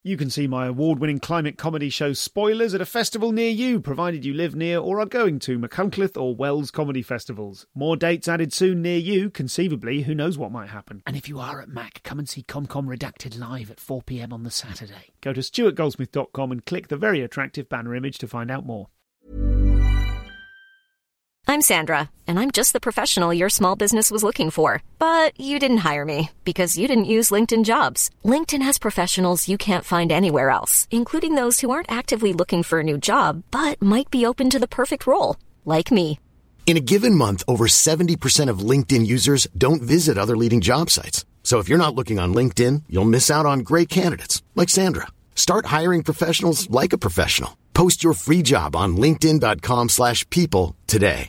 You can see my award-winning climate comedy show Spoilers at a festival near you, provided you live near or are going to Machynlleth or Wells comedy festivals. More dates added soon near you. Conceivably, who knows what might happen. And if you are at Mac, come and see ComCom Redacted live at 4 p.m. on the Saturday. Go to stuartgoldsmith.com and click the very attractive banner image to find out more. I'm Sandra, and I'm just the professional your small business was looking for. But you didn't hire me because you didn't use LinkedIn Jobs. LinkedIn has professionals you can't find anywhere else, including those who aren't actively looking for a new job, but might be open to the perfect role, like me. In a given month, over 70% of LinkedIn users don't visit other leading job sites. So if you're not looking on LinkedIn, you'll miss out on great candidates like Sandra. Start hiring professionals like a professional. Post your free job on linkedin.com/people today.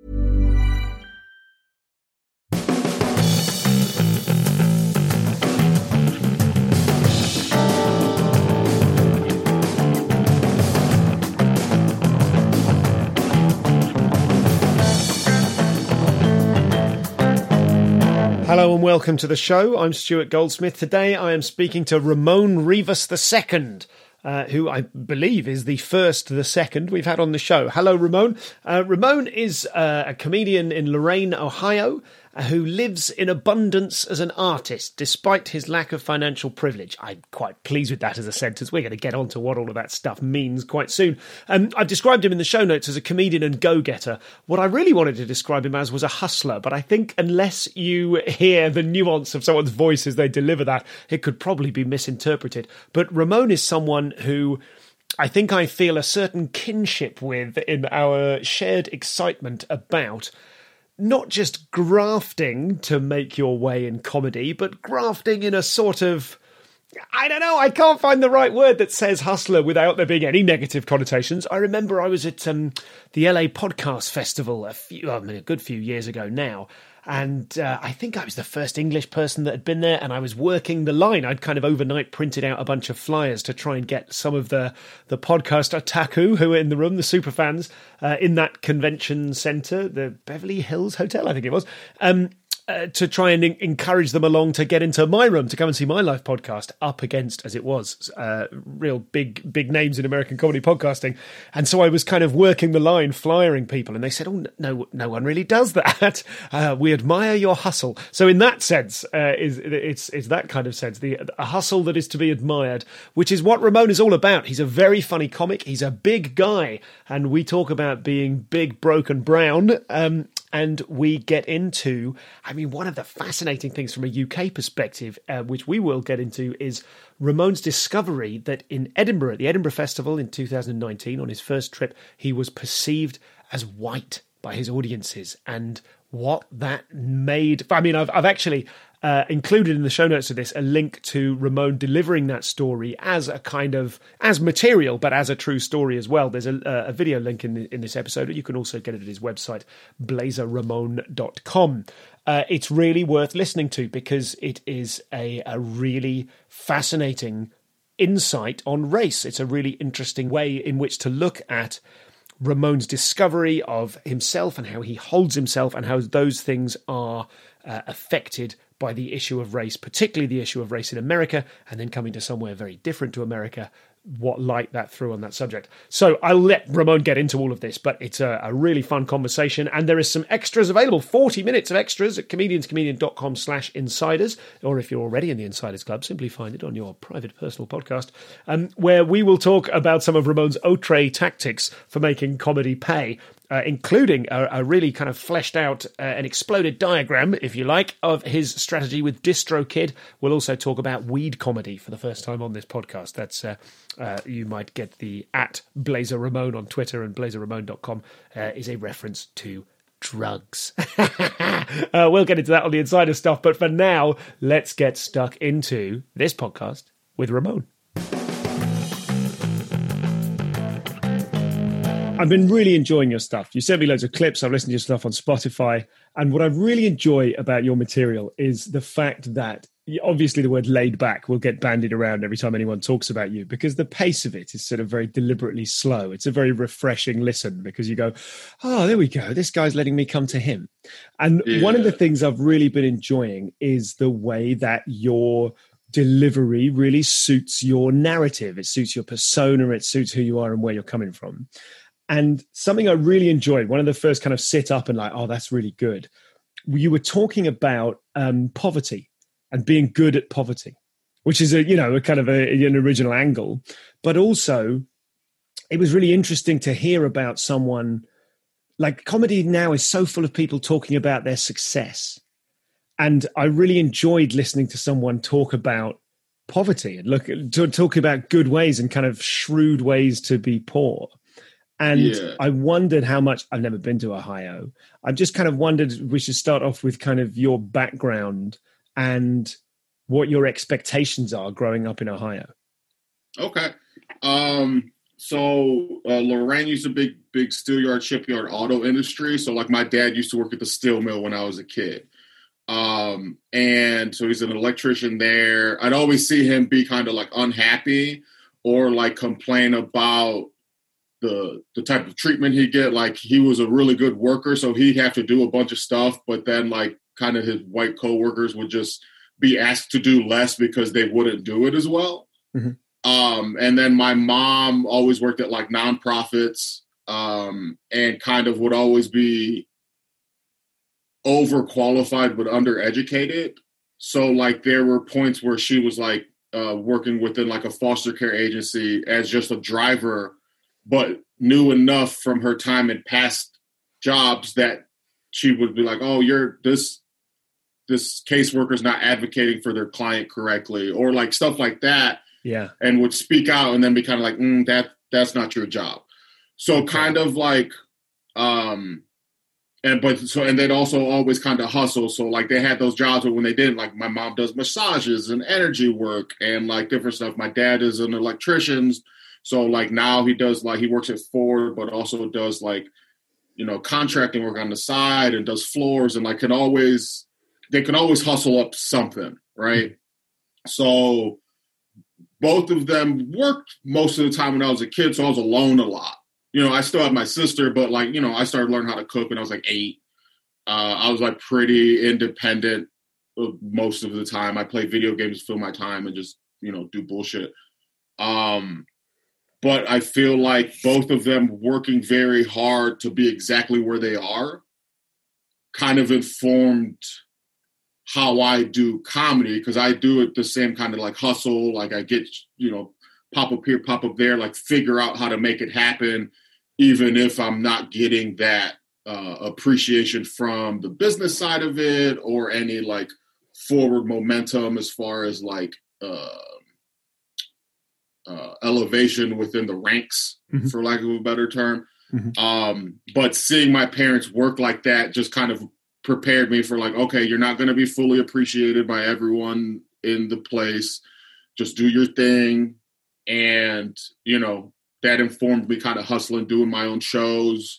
Hello and welcome to the show. I'm Stuart Goldsmith. Today I am speaking to Ramon Rivas II, who I believe is the second we've had on the show. Hello, Ramon. Ramon is a comedian in Lorain, Ohio, who lives in abundance as an artist, despite his lack of financial privilege. I'm quite pleased with that as a sentence. We're going to get on to what all of that stuff means quite soon. I've described him in the show notes as a comedian and go-getter. What I really wanted to describe him as was a hustler, but I think unless you hear the nuance of someone's voice as they deliver that, it could probably be misinterpreted. But Ramon is someone who I think I feel a certain kinship with in our shared excitement about not just grafting to make your way in comedy, but grafting in a sort of, I don't know, I can't find the right word that says hustler without there being any negative connotations. I remember I was at the LA Podcast Festival a good few years ago now, and I think I was the first English person that had been there, and I was working the line. I'd kind of overnight printed out a bunch of flyers to try and get some of the podcast otaku who were in the room, the super fans, in that convention centre, the Beverly Hills Hotel, I think it was, to try and encourage them along to get into my room to come and see my live podcast up against, as it was, real big names in American comedy podcasting. And so I was kind of working the line, flyering people, and they said, "Oh, no one really does that. We admire your hustle." So in that sense, it's that kind of sense, a hustle that is to be admired, which is what Ramon is all about. He's a very funny comic. He's a big guy, and we talk about being big, broke, and brown. And we get into, one of the fascinating things from a UK perspective, which we will get into, is Ramon's discovery that in Edinburgh, at the Edinburgh Festival in 2019, on his first trip, he was perceived as white by his audiences, and what that made. I've actually included in the show notes of this a link to Ramon delivering that story as a kind of, as material, but as a true story as well. There's a video link in this episode, but you can also get it at his website, blazerramon.com. It's really worth listening to because it is a really fascinating insight on race. It's a really interesting way in which to look at Ramon's discovery of himself and how he holds himself and how those things are affected by the issue of race, particularly the issue of race in America, and then coming to somewhere very different to America, what light that threw on that subject. So I'll let Ramon get into all of this, but it's a really fun conversation, and there is some extras available, 40 minutes of extras at comedianscomedian.com/insiders, or if you're already in the Insiders Club, simply find it on your private personal podcast, where we will talk about some of Ramon's outre tactics for making comedy pay, including a really kind of fleshed out and exploded diagram, if you like, of his strategy with DistroKid. We'll also talk about weed comedy for the first time on this podcast. That's you might get the @BlazerRamon on Twitter, and blazerramon.com is a reference to drugs. We'll get into that on the Insider stuff, but for now, let's get stuck into this podcast with Ramon. I've been really enjoying your stuff. You sent me loads of clips. I've listened to your stuff on Spotify. And what I really enjoy about your material is the fact that obviously the word laid back will get bandied around every time anyone talks about you, because the pace of it is sort of very deliberately slow. It's a very refreshing listen because you go, oh, there we go. This guy's letting me come to him. And one of the things I've really been enjoying is the way that you're delivery really suits your narrative. It suits your persona. It suits who you are and where you're coming from. And something I really enjoyed, one of the first kind of sit up and like, oh, that's really good. You were talking about poverty and being good at poverty, which is a kind of an original angle. But also, it was really interesting to hear about someone, like comedy now is so full of people talking about their success. And I really enjoyed listening to someone talk about poverty and talk about good ways and kind of shrewd ways to be poor. And I wondered how much, I've never been to Ohio. I've just kind of wondered, we should start off with kind of your background and what your expectations are growing up in Ohio. Okay. So Lorraine used a big steel yard, shipyard auto industry. So like my dad used to work at the steel mill when I was a kid. And so he's an electrician there. I'd always see him be kind of like unhappy or like complain about the type of treatment he'd get. Like he was a really good worker, so he'd have to do a bunch of stuff, but then like kind of his white coworkers would just be asked to do less because they wouldn't do it as well. Mm-hmm. And then my mom always worked at like nonprofits, and kind of would always be overqualified but undereducated. So like there were points where she was like working within like a foster care agency as just a driver, but knew enough from her time in past jobs that she would be like, oh, this caseworker's not advocating for their client correctly, or like stuff like that. Yeah. And would speak out and then be kind of like, that's not your job. So kind of like, and they'd also always kind of hustle. So like they had those jobs, but when they didn't, like my mom does massages and energy work and like different stuff. My dad is an electrician. So like now he works at Ford, but also does like, contracting work on the side and does floors and like they can always hustle up something. Right. So both of them worked most of the time when I was a kid. So I was alone a lot. I still have my sister, but like, I started learning how to cook when I was like 8. I was like pretty independent most of the time. I play video games to fill my time and just, do bullshit. But I feel like both of them working very hard to be exactly where they are kind of informed how I do comedy, because I do it the same kind of like hustle. Like I get, pop up here, pop up there, like figure out how to make it happen, even if I'm not getting that appreciation from the business side of it or any like forward momentum as far as like elevation within the ranks, mm-hmm. for lack of a better term. Mm-hmm. But seeing my parents work like that just kind of prepared me for like, okay, you're not going to be fully appreciated by everyone in the place. Just do your thing. And, that informed me kind of hustling, doing my own shows.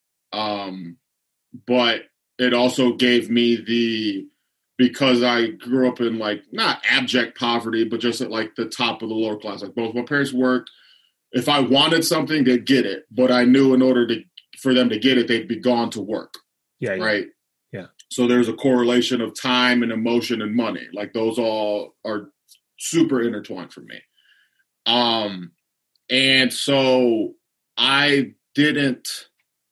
But it also gave me because I grew up in like, not abject poverty, but just at like the top of the lower class. Like both my parents worked. If I wanted something, they'd get it. But I knew in order for them to get it, they'd be gone to work. Yeah. Right. Yeah. So there's a correlation of time and emotion and money. Like those all are super intertwined for me. And so I didn't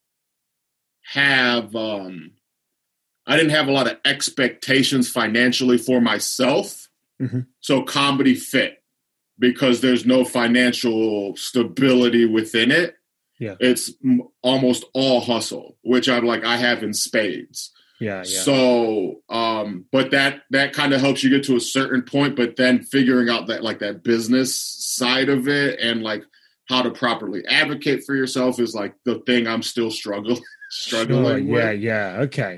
have a lot of expectations financially for myself. Mm-hmm. So comedy fit because there's no financial stability within it. Yeah. It's almost all hustle, which I have in spades. Yeah. So, but that kind of helps you get to a certain point, but then figuring out that business side of it and like how to properly advocate for yourself is like the thing I'm still struggling with. Yeah. Okay.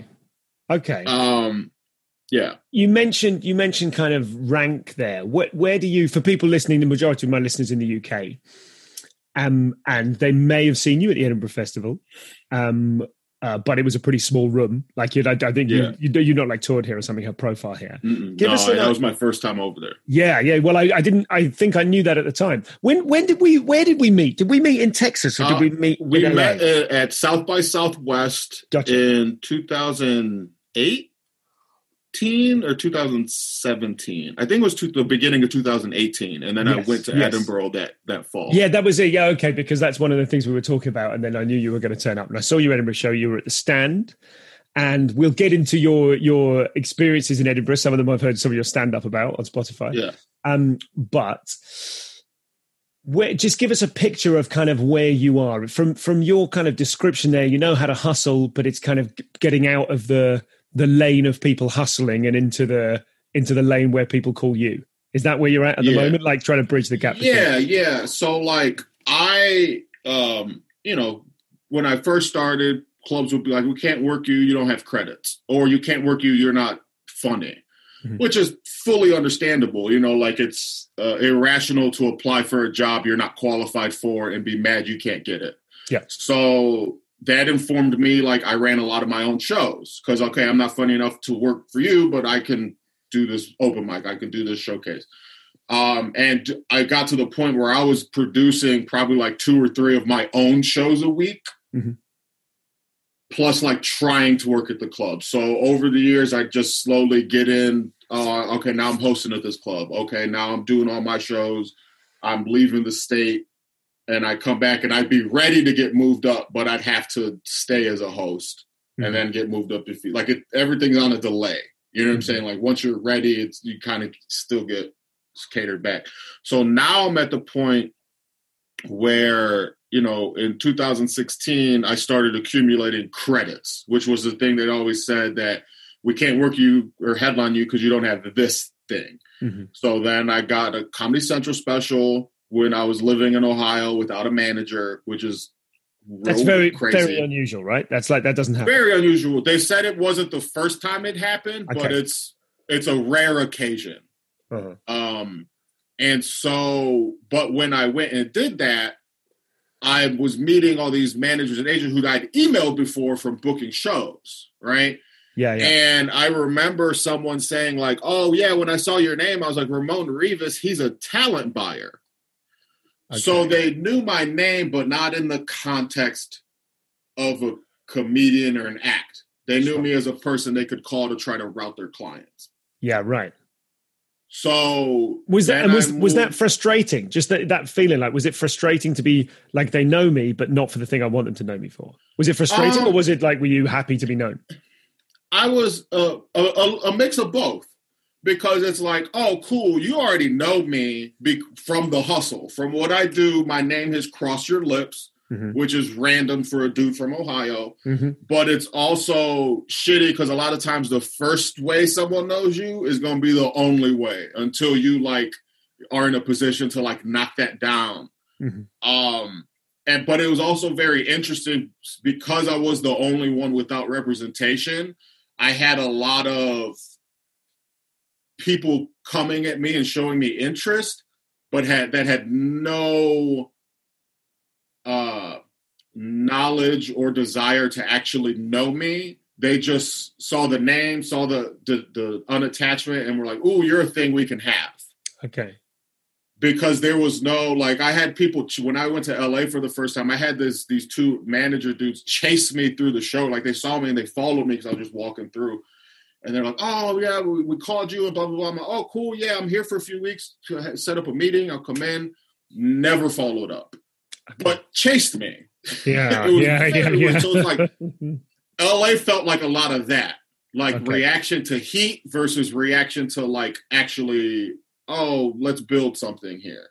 Yeah. You mentioned kind of rank there. Where do you, for people listening, the majority of my listeners in the UK, and they may have seen you at the Edinburgh Festival, but it was a pretty small room. Like I think you're not like toured here or something. Her profile here. That was my first time over there. Yeah. Well, I didn't. I think I knew that at the time. Where did we meet? Did we meet in Texas or did we meet? We met at South by Southwest in 2008. 2018 or 2017. I think it was the beginning of 2018, and then I went to Edinburgh that fall. Yeah, that was it. Yeah, okay, because that's one of the things we were talking about, and then I knew you were going to turn up. And I saw you at Edinburgh show. You were at the stand, and we'll get into your experiences in Edinburgh. Some of them I've heard some of your stand-up about on Spotify. Yeah. But just give us a picture of kind of where you are from your kind of description there. You know how to hustle, but it's kind of getting out of the lane of people hustling and into the lane where people call you. Is that where you're at the moment? Like trying to bridge the gap? Yeah. So like I, when I first started, clubs would be like, we can't work you. You don't have credits, or you can't work you. You're not funny, which is fully understandable. Like it's irrational to apply for a job you're not qualified for and be mad you can't get it. Yeah. So that informed me, like I ran a lot of my own shows because, okay, I'm not funny enough to work for you, but I can do this open mic. I can do this showcase. And I got to the point where I was producing probably like 2 or 3 of my own shows a week, plus like trying to work at the club. So over the years, I just slowly get in. Okay, now I'm hosting at this club. Okay, now I'm doing all my shows. I'm leaving the state. And I come back and I'd be ready to get moved up, but I'd have to stay as a host and then get moved up everything's on a delay. You know what I'm saying? Like once you're ready, you kind of still get catered back. So now I'm at the point where, in 2016, I started accumulating credits, which was the thing that always said that we can't work you or headline you because you don't have this thing. So then I got a Comedy Central special when I was living in Ohio without a manager, which is that's very crazy. Very unusual, right? That's like that doesn't happen. Very unusual. They said it wasn't the first time it happened, but it's a rare occasion. And so, but when I went and did that, I was meeting all these managers and agents who I'd emailed before from booking shows, right? Yeah. And I remember someone saying like, "Oh yeah, when I saw your name, I was like, Ramon Rivas, he's a talent buyer." Okay. So they knew my name, but not in the context of a comedian or an act. They knew me as a person they could call to try to route their clients. Yeah, right. So was that frustrating? Just that feeling, like, was it frustrating to be like, they know me, but not for the thing I want them to know me for? Was it frustrating, or was it like, were you happy to be known? I was a mix of both. Because it's like, oh, cool, you already know me from the hustle. From what I do, my name has crossed your lips, which is random for a dude from Ohio. But it's also shitty because a lot of times the first way someone knows you is going to be the only way until you, like, are in a position to, like, knock that down. But it was also very interesting because I was the only one without representation. I had a lot of people coming at me and showing me interest, but had no knowledge or desire to actually know me. They just saw the name, saw the unattachment, and were like, "Ooh, you're a thing we can have." Okay. Because there was no, like, I had people, when I went to LA for the first time, I had these 2 manager dudes chase me through the show. Like, they saw me and they followed me because I was just walking through. And they're like, "Oh, yeah, we called you and blah, blah, blah." I'm like, "Oh, cool. Yeah, I'm here for a few weeks to set up a meeting. I'll come in." Never followed up, but chased me. Yeah. So it's like LA felt like a lot of that, like reaction to heat versus reaction to, like, actually, oh, let's build something here.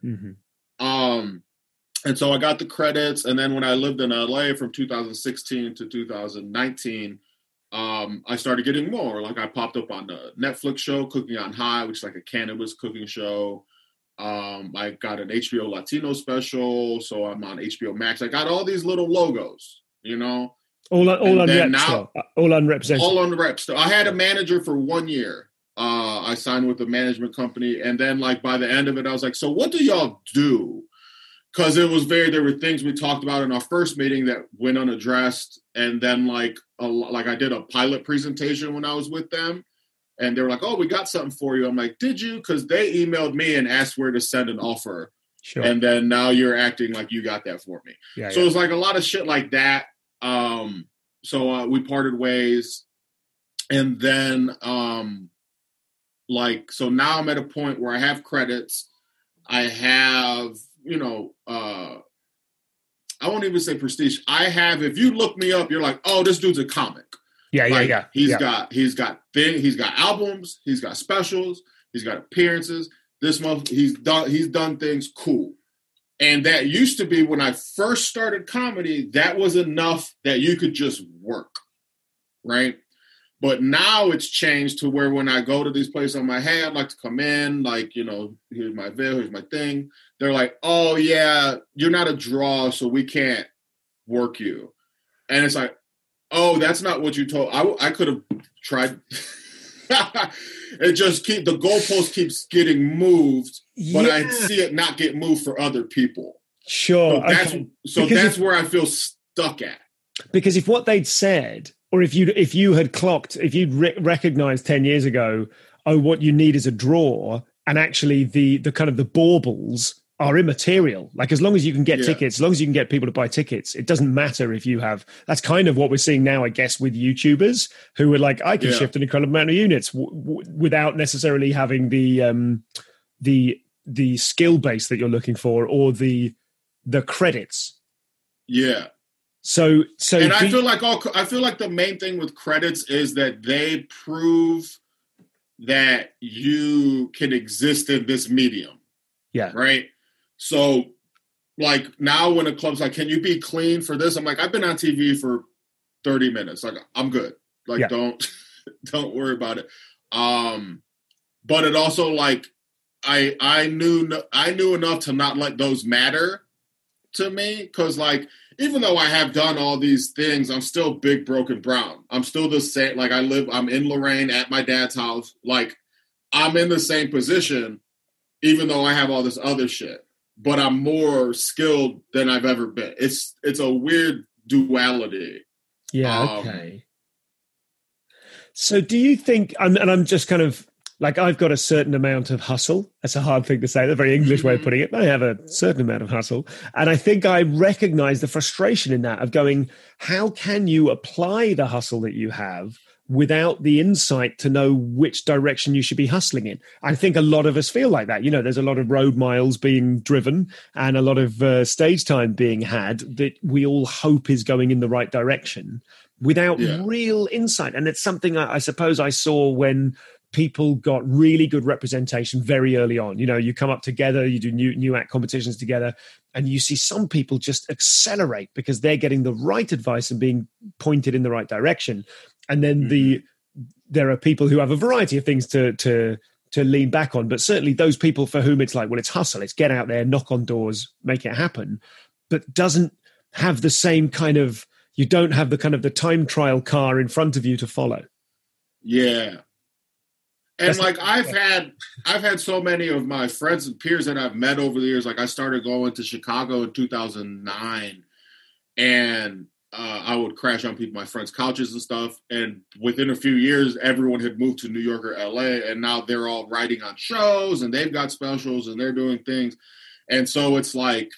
And so I got the credits. And then when I lived in LA from 2016 to 2019, I started getting more. Like, I popped up on the Netflix show Cooking on High, which is like a cannabis cooking show. I got an HBO Latino special, so I'm on HBO Max. I got all these little logos, all unrepresented. All unrepresented. I had a manager for 1 year. I signed with a management company, and then, like, by the end of it, I was like, "So what do y'all do?" Because there were things we talked about in our first meeting that went unaddressed, and then like I did a pilot presentation when I was with them, and they were like, "Oh, we got something for you." I'm like, "Did you?" Because they emailed me and asked where to send an offer, and then now you're acting like you got that for me. So it was like a lot of shit like that. So we parted ways, and then like, so now I'm at a point where I have credits. I have, I won't even say prestige. I have, if you look me up, you're like, oh, this dude's a comic. Yeah. He's got albums, he's got specials, he's got appearances. This month he's done things cool. And that used to be when I first started comedy, that was enough that you could just work. Right? But now it's changed to where when I go to these places, I'm like, hey, I'd like to come in, like, here's my veil, here's my thing. They're like, oh yeah, you're not a draw, so we can't work you. And it's like, oh, that's not what you told. I could have tried. It just the goalpost keeps getting moved, but I see it not get moved for other people. Sure. So that's where I feel stuck at. Because if what they'd said, or if you had clocked, if you'd recognized 10 years ago, oh, what you need is a draw, and actually the kind of the baubles are immaterial. Like, as long as you can get tickets, as long as you can get people to buy tickets, it doesn't matter if you have. That's kind of what we're seeing now, I guess, with YouTubers who are like, I can shift an incredible amount of units without necessarily having the skill base that you're looking for or the credits. Yeah. So, and I feel like the main thing with credits is that they prove that you can exist in this medium. Yeah. Right. So, like, now when a club's like, can you be clean for this? I'm like, I've been on TV for 30 minutes. Like, I'm good. Like, don't worry about it. But it also, like, I knew enough to not let those matter to me. Because, like, even though I have done all these things, I'm still Big Broken Brown. I'm still the same. Like, I'm in Lorraine at my dad's house. Like, I'm in the same position, even though I have all this other shit. But I'm more skilled than I've ever been. It's a weird duality. Yeah, okay. So do you think, and I'm just kind of, like, I've got a certain amount of hustle. That's a hard thing to say, the very English way of putting it. I have a certain amount of hustle. And I think I recognize the frustration in that of going, how can you apply the hustle that you have without the insight to know which direction you should be hustling in? I think a lot of us feel like that. There's a lot of road miles being driven and a lot of stage time being had that we all hope is going in the right direction without real insight. And it's something I suppose I saw when people got really good representation very early on. You come up together, you do new act competitions together, and you see some people just accelerate because they're getting the right advice and being pointed in the right direction. And then there are people who have a variety of things to lean back on, but certainly those people for whom it's like, well, it's hustle, it's get out there, knock on doors, make it happen, but doesn't have the same kind of, you don't have the kind of the time trial car in front of you to follow. Yeah. And like I've had so many of my friends and peers that I've met over the years. Like, I started going to Chicago in 2009, and I would crash on my friends' couches and stuff. And within a few years, everyone had moved to New York or LA, and now they're all writing on shows and they've got specials and they're doing things. And so it's like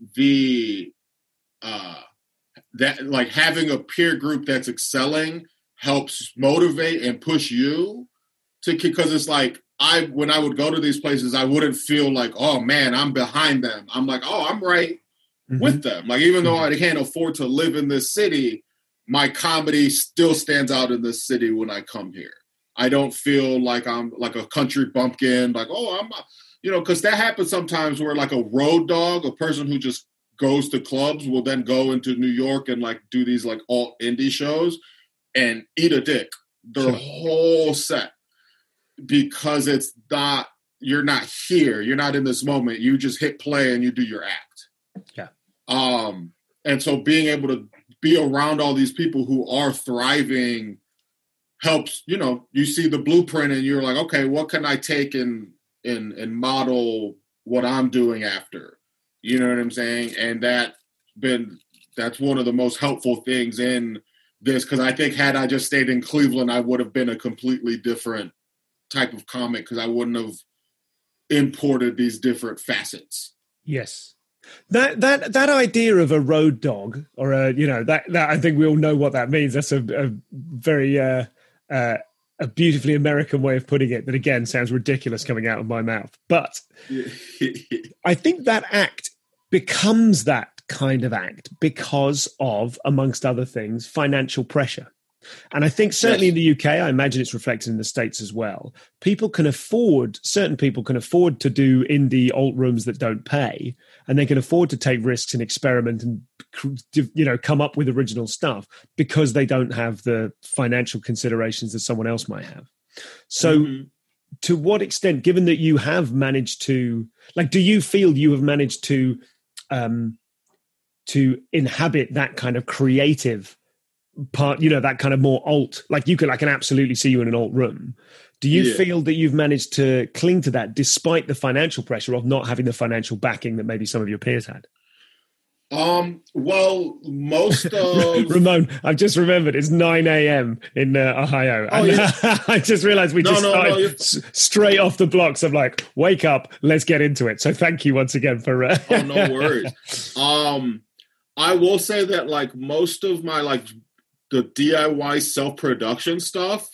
that, like, having a peer group that's excelling helps motivate and push you because it's like, when I would go to these places, I wouldn't feel like, oh man, I'm behind them. I'm like, oh, I'm right with them. Like, even though I can't afford to live in this city, my comedy still stands out in this city when I come here. I don't feel like I'm like a country bumpkin, like, oh, I'm, because that happens sometimes where, like, a road dog, a person who just goes to clubs will then go into New York and, like, do these, like, alt indie shows and eat a dick their whole set. Because you're not here. You're not in this moment. You just hit play and you do your act. Yeah. And so being able to be around all these people who are thriving helps, you see the blueprint and you're like, okay, what can I take and model what I'm doing after? You know what I'm saying? And that's one of the most helpful things in this, because I think had I just stayed in Cleveland, I would have been a completely different type of comic, because I wouldn't have imported these different facets. Yes. That idea of a road dog, or that I think we all know what that means. That's a very a beautifully American way of putting it that, again, sounds ridiculous coming out of my mouth. But I think that act becomes that kind of act because of, amongst other things, financial pressure. And I think certainly in the UK, I imagine it's reflected in the States as well. Certain people can afford to do indie alt rooms that don't pay, and they can afford to take risks and experiment and, come up with original stuff because they don't have the financial considerations that someone else might have. So to what extent, given that you have managed to, do you feel you have managed to inhabit that kind of creative part, that kind of more alt, I can absolutely see you in an alt room. Do you feel that you've managed to cling to that despite the financial pressure of not having the financial backing that maybe some of your peers had? Well, most of Ramon, I've just remembered it's 9 a.m. in Ohio. Oh, yeah. I just realized we started straight off the blocks. I'm like, wake up, let's get into it. So thank you once again for oh, no worries. I will say that most of my the DIY self-production stuff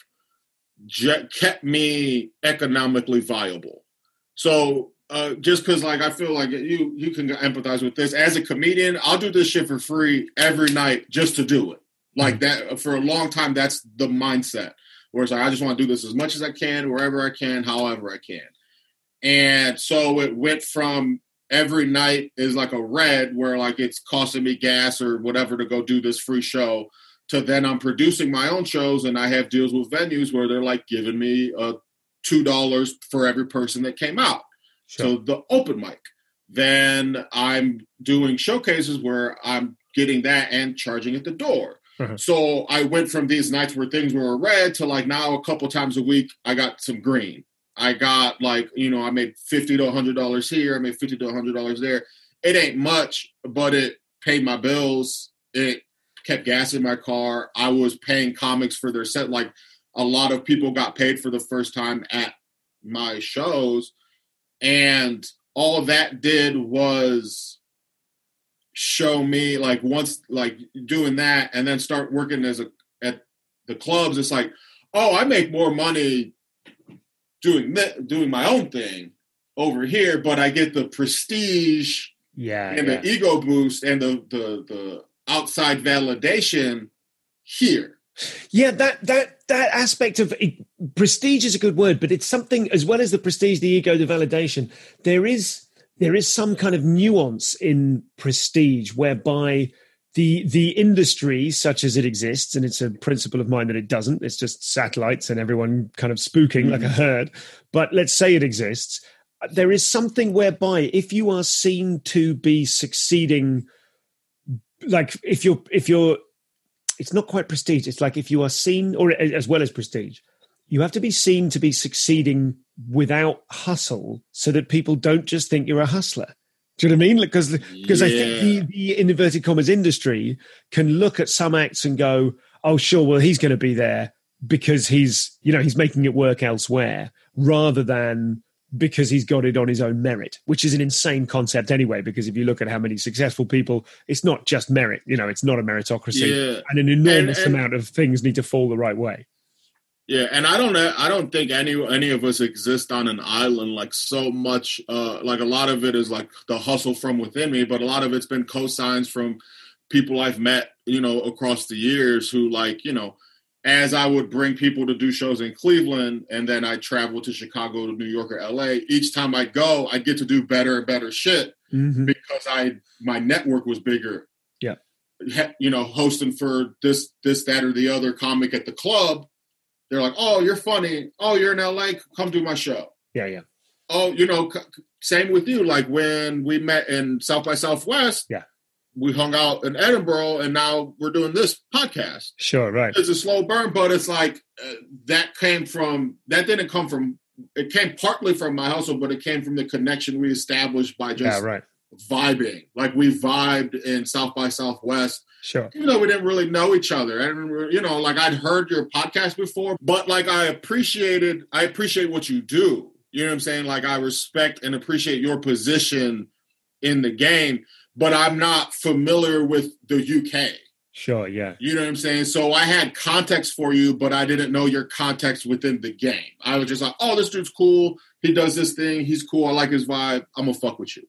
kept me economically viable. So just because I feel like you can empathize with this. As a comedian, I'll do this shit for free every night just to do it. That for a long time, that's the mindset. Where it's I just want to do this as much as I can, wherever I can, however I can. And so it went from every night is a red where it's costing me gas or whatever to go do this free show, to then I'm producing my own shows and I have deals with venues where they're giving me $2 for every person that came out. Sure. So the open mic. Then I'm doing showcases where I'm getting that and charging at the door. Uh-huh. So I went from these nights where things were red to now a couple times a week, I got some green. I got I made $50 to $100 here. I made $50 to $100 there. It ain't much, but it paid my bills. It kept gas in my car. I was paying comics for their set. A lot of people got paid for the first time at my shows. And all that did was show me once doing that and then start working at the clubs. It's I make more money doing my own thing over here, but I get the prestige and the ego boost and the outside validation here. Yeah, that aspect of prestige is a good word, but it's something, as well as the prestige, the ego, the validation, there is some kind of nuance in prestige whereby the industry, such as it exists, and it's a principle of mine that it doesn't, it's just satellites and everyone kind of spooking like a herd, but let's say it exists, there is something whereby if you are seen to be succeeding, if you're it's not quite prestige. It's if you are seen, or as well as prestige, you have to be seen to be succeeding without hustle so that people don't just think you're a hustler. Do you know what I mean? Because I think the in inverted commas industry can look at some acts and go, oh, sure, well, he's going to be there because he's making it work elsewhere rather than because he's got it on his own merit, which is an insane concept anyway, because if you look at how many successful people, it's not just merit, it's not a meritocracy, and an enormous amount of things need to fall the right way. Yeah, and I don't think any of us exist on an island so much. A lot of it is the hustle from within me, but a lot of it's been cosigns from people I've met, across the years who as I would bring people to do shows in Cleveland and then I travel to Chicago, to New York or LA, each time I go, I get to do better and better shit because my network was bigger. Yeah. Hosting for this, that, or the other comic at the club. They're like, oh, you're funny. Oh, you're in LA. Come do my show. Yeah, yeah. Oh, same with you. When we met in South by Southwest, we hung out in Edinburgh, and now we're doing this podcast. Sure, right. It's a slow burn, but it's that didn't come from, it came partly from my hustle, but it came from the connection we established by just vibing. We vibed in South by Southwest. Sure. Even though we didn't really know each other. And, I'd heard your podcast before, but I appreciate what you do. You know what I'm saying? I respect and appreciate your position in the game, but I'm not familiar with the UK. Sure, yeah. You know what I'm saying? So I had context for you, but I didn't know your context within the game. I was just like, oh, this dude's cool. He does this thing. He's cool. I like his vibe. I'm going to fuck with you.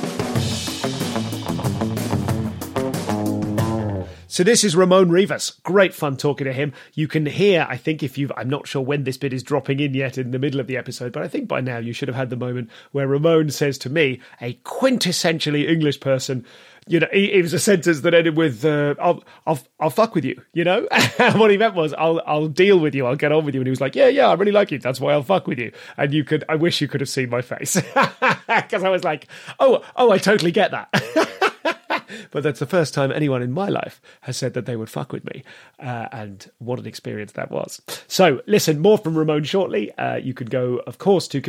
So this is Ramon Rivas. Great fun talking to him. You can hear, I think I'm not sure when this bit is dropping in yet in the middle of the episode, but I think by now you should have had the moment where Ramon says to me, a quintessentially English person, you know, it was a sentence that ended with, I'll fuck with you, you know? And what he meant was, I'll deal with you, I'll get on with you. And he was like, yeah, I really like you. That's why I'll fuck with you. And I wish you could have seen my face. Because I was like, oh, I totally get that. But that's the first time anyone in my life has said that they would fuck with me. And what an experience that was. So listen, more from Ramon shortly. You can go, of course, to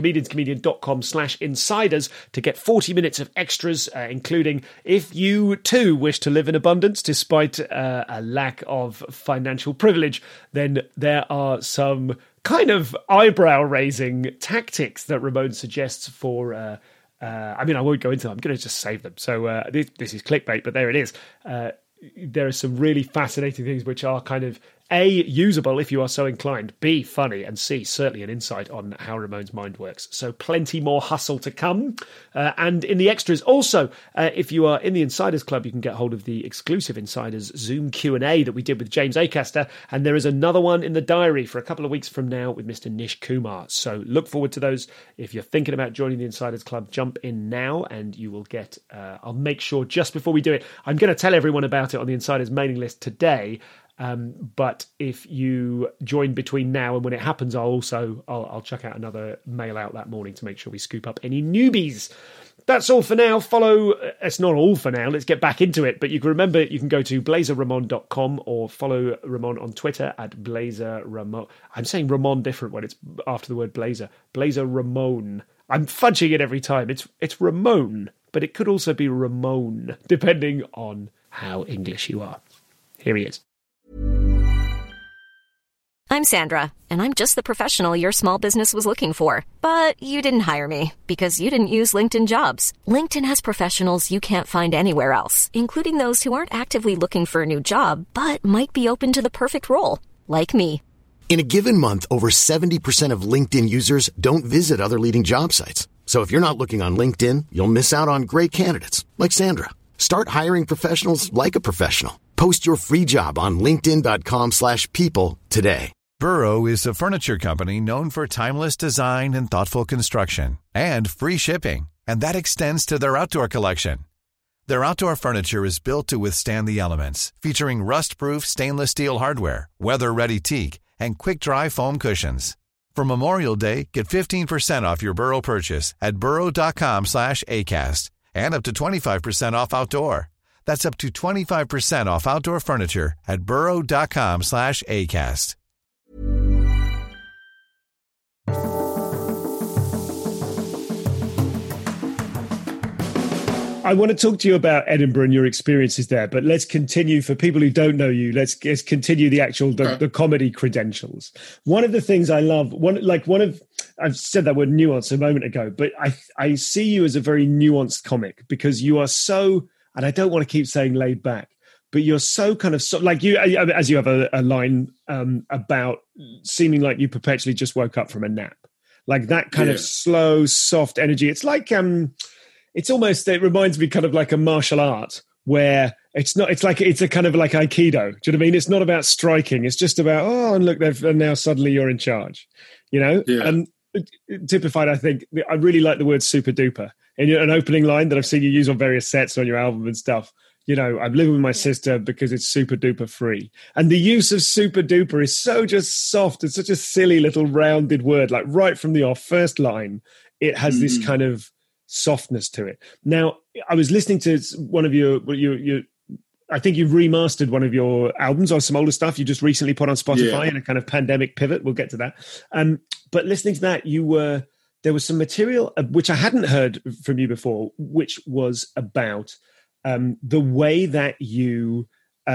comedianscomedian.com/insiders to get 40 minutes of extras, including if you too wish to live in abundance despite a lack of financial privilege, then there are some kind of eyebrow-raising tactics that Ramon suggests for... I won't go into them. I'm going to just save them. So this is clickbait, but there it is. There are some really fascinating things which are kind of A, usable if you are so inclined, B, funny, and C, certainly an insight on how Ramon's mind works. So plenty more hustle to come. And in the extras, also, if you are in the Insiders Club, you can get hold of the exclusive Insiders Zoom Q&A that we did with James Acaster. And there is another one in the diary for a couple of weeks from now with Mr. Nish Kumar. So look forward to those. If you're thinking about joining the Insiders Club, jump in now and you will get, I'll make sure just before we do it, I'm going to tell everyone about it on the Insiders mailing list today. But if you join between now and when it happens, I'll chuck out another mail out that morning to make sure we scoop up any newbies. That's all for now. It's not all for now. Let's get back into it. But you can remember, you can go to blazerramon.com or follow Ramon on Twitter at blazerramon. I'm saying Ramon different when it's after the word blazer. Blazer Ramon. I'm fudging it every time. It's Ramon, but it could also be Ramon, depending on how English you are. Here he is. I'm Sandra, and I'm just the professional your small business was looking for. But you didn't hire me because you didn't use LinkedIn Jobs. LinkedIn has professionals you can't find anywhere else, including those who aren't actively looking for a new job, but might be open to the perfect role, like me. In a given month, over 70% of LinkedIn users don't visit other leading job sites. So if you're not looking on LinkedIn, you'll miss out on great candidates like Sandra. Start hiring professionals like a professional. Post your free job on linkedin.com/people today. Burrow is a furniture company known for timeless design and thoughtful construction and free shipping. And that extends to their outdoor collection. Their outdoor furniture is built to withstand the elements, featuring rust-proof stainless steel hardware, weather-ready teak, and quick-dry foam cushions. For Memorial Day, get 15% off your Burrow purchase at burrow.com/ACAST and up to 25% off outdoor. That's up to 25% off outdoor furniture at burrow.com/ACAST. I want to talk to you about Edinburgh and your experiences there, but let's continue for people who don't know you. Let's continue the comedy credentials. One of the things I love, I've said that word nuance a moment ago, but I see you as a very nuanced comic because you are so, and I don't want to keep saying laid back, but you're so kind of like you, as you have a line about seeming like you perpetually just woke up from a nap, like that kind of slow, soft energy. It's like, it's almost, it reminds me kind of like a martial art where it's a kind of like Aikido. Do you know what I mean? It's not about striking. It's just about, and look, and now suddenly you're in charge, you know? Yeah. And typified, I think, I really like the word super duper. In an opening line that I've seen you use on various sets on your album and stuff, you know, I'm living with my sister because it's super duper free. And the use of super duper is so just soft. It's such a silly little rounded word, like right from the first line, it has this kind of softness to it. Now, I was listening to one of your I think you've remastered one of your albums or some older stuff you just recently put on Spotify in a kind of pandemic pivot. We'll get to that. But listening to that, there was some material which I hadn't heard from you before, which was about the way that you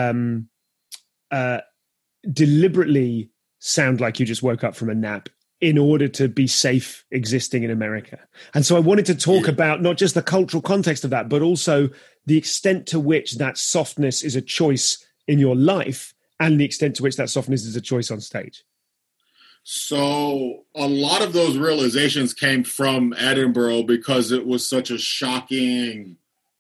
deliberately sound like you just woke up from a nap in order to be safe existing in America. And so I wanted to talk about not just the cultural context of that, but also the extent to which that softness is a choice in your life and the extent to which that softness is a choice on stage? So a lot of those realizations came from Edinburgh because it was such a shocking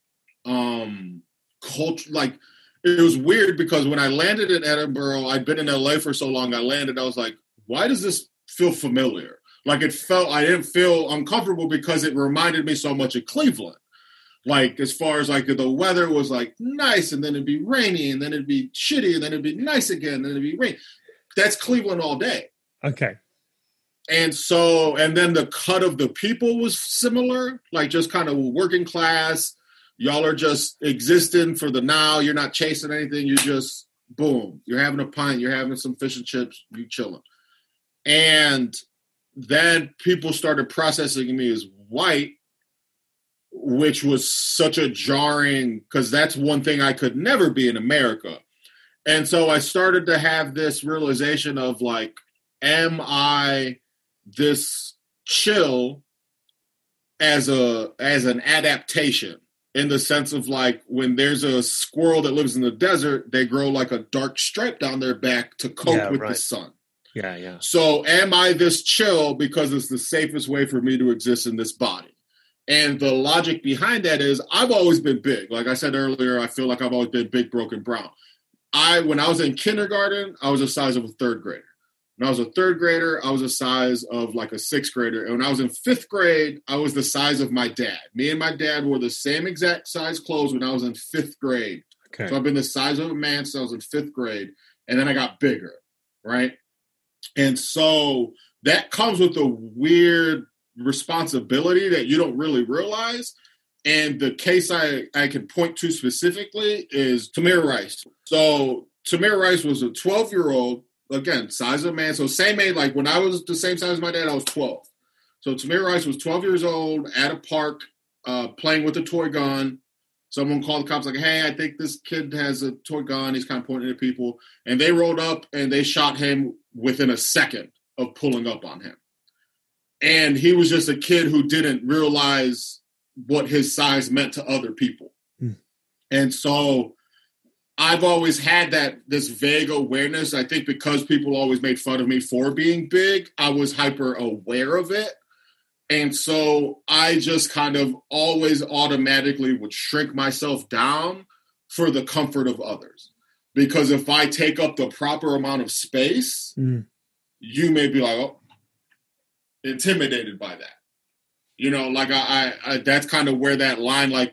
culture. Like, it was weird because when I landed in Edinburgh, I'd been in LA for so long, I was like, why does this feel familiar? Like, I didn't feel uncomfortable because it reminded me so much of Cleveland. Like, as far as like the weather was like nice, and then it'd be rainy, and then it'd be shitty, and then it'd be nice again, and then it'd be rain. That's Cleveland all day. Okay. And then the cut of the people was similar, like just kind of working class. Y'all are just existing for the now. You're not chasing anything. You just, boom, you're having a pint, you're having some fish and chips, you chilling. And then people started processing me as white, which was such a jarring, because that's one thing I could never be in America. And so I started to have this realization of like, am I this chill as an adaptation, in the sense of like, when there's a squirrel that lives in the desert, they grow like a dark stripe down their back to cope with the sun. Yeah. So am I this chill because it's the safest way for me to exist in this body? And the logic behind that is I've always been big. Like I said earlier, I feel like I've always been big, broken, brown. When I was in kindergarten, I was the size of a third grader. When I was a third grader, I was the size of like a sixth grader. And when I was in fifth grade, I was the size of my dad. Me and my dad wore the same exact size clothes when I was in fifth grade. Okay. So I've been the size of a man since I was in fifth grade. And then I got bigger, right? And so that comes with a weird responsibility that you don't really realize. And the case I can point to specifically is Tamir Rice. So Tamir Rice was a 12-year-old, again, size of a man. So same age, like when I was the same size as my dad, I was 12. So Tamir Rice was 12 years old at a park playing with a toy gun. Someone called the cops like, hey, I think this kid has a toy gun. He's kind of pointing at people. And they rolled up and they shot him within a second of pulling up on him. And he was just a kid who didn't realize what his size meant to other people. And so I've always had this vague awareness. I think because people always made fun of me for being big, I was hyper aware of it. And so I just kind of always automatically would shrink myself down for the comfort of others. Because if I take up the proper amount of space, you may be like, oh, intimidated by that. You know, like I that's kind of where that line, like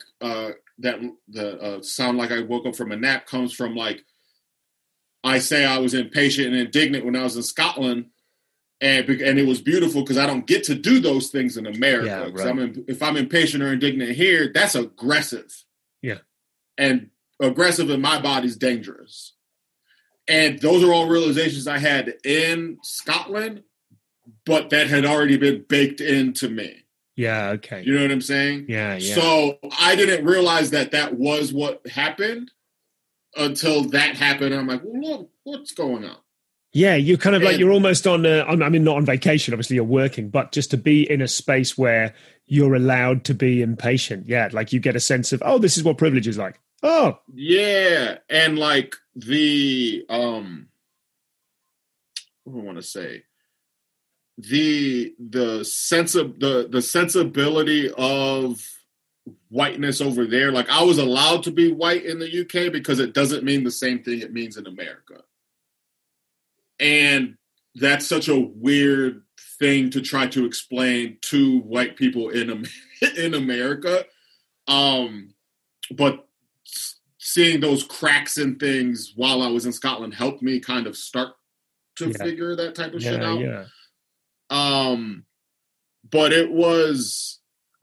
the sound like I woke up from a nap comes from. Like, I say I was impatient and indignant when I was in Scotland, and it was beautiful because I don't get to do those things in America. Yeah, right. If I'm impatient or indignant here, that's aggressive. Yeah. And aggressive in my body is dangerous. And those are all realizations I had in Scotland, but that had already been baked into me. Yeah, okay. You know what I'm saying? Yeah. So I didn't realize that was what happened until that happened. I'm like, well, look, what's going on? Yeah, you're kind of like, you're almost on, I mean, not on vacation, obviously you're working, but just to be in a space where you're allowed to be impatient. Yeah, like you get a sense of, oh, this is what privilege is like. Oh. Yeah, and like what do I want to say? The sensibility of whiteness over there. Like, I was allowed to be white in the UK because it doesn't mean the same thing it means in America. And that's such a weird thing to try to explain to white people in America. But seeing those cracks in things while I was in Scotland helped me kind of start to figure that type of shit out. Yeah. But it was,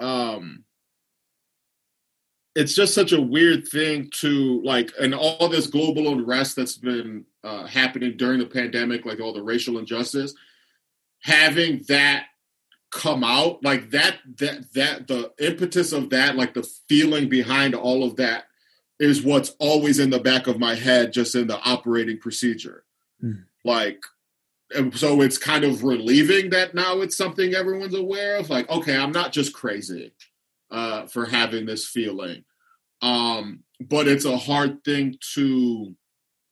it's just such a weird thing to, like, and all this global unrest that's been happening during the pandemic, like all the racial injustice, having that come out, like that the impetus of that, like the feeling behind all of that is what's always in the back of my head, just in the operating procedure. Like, and so it's kind of relieving that now it's something everyone's aware of. Like, okay, I'm not just crazy for having this feeling. But it's a hard thing to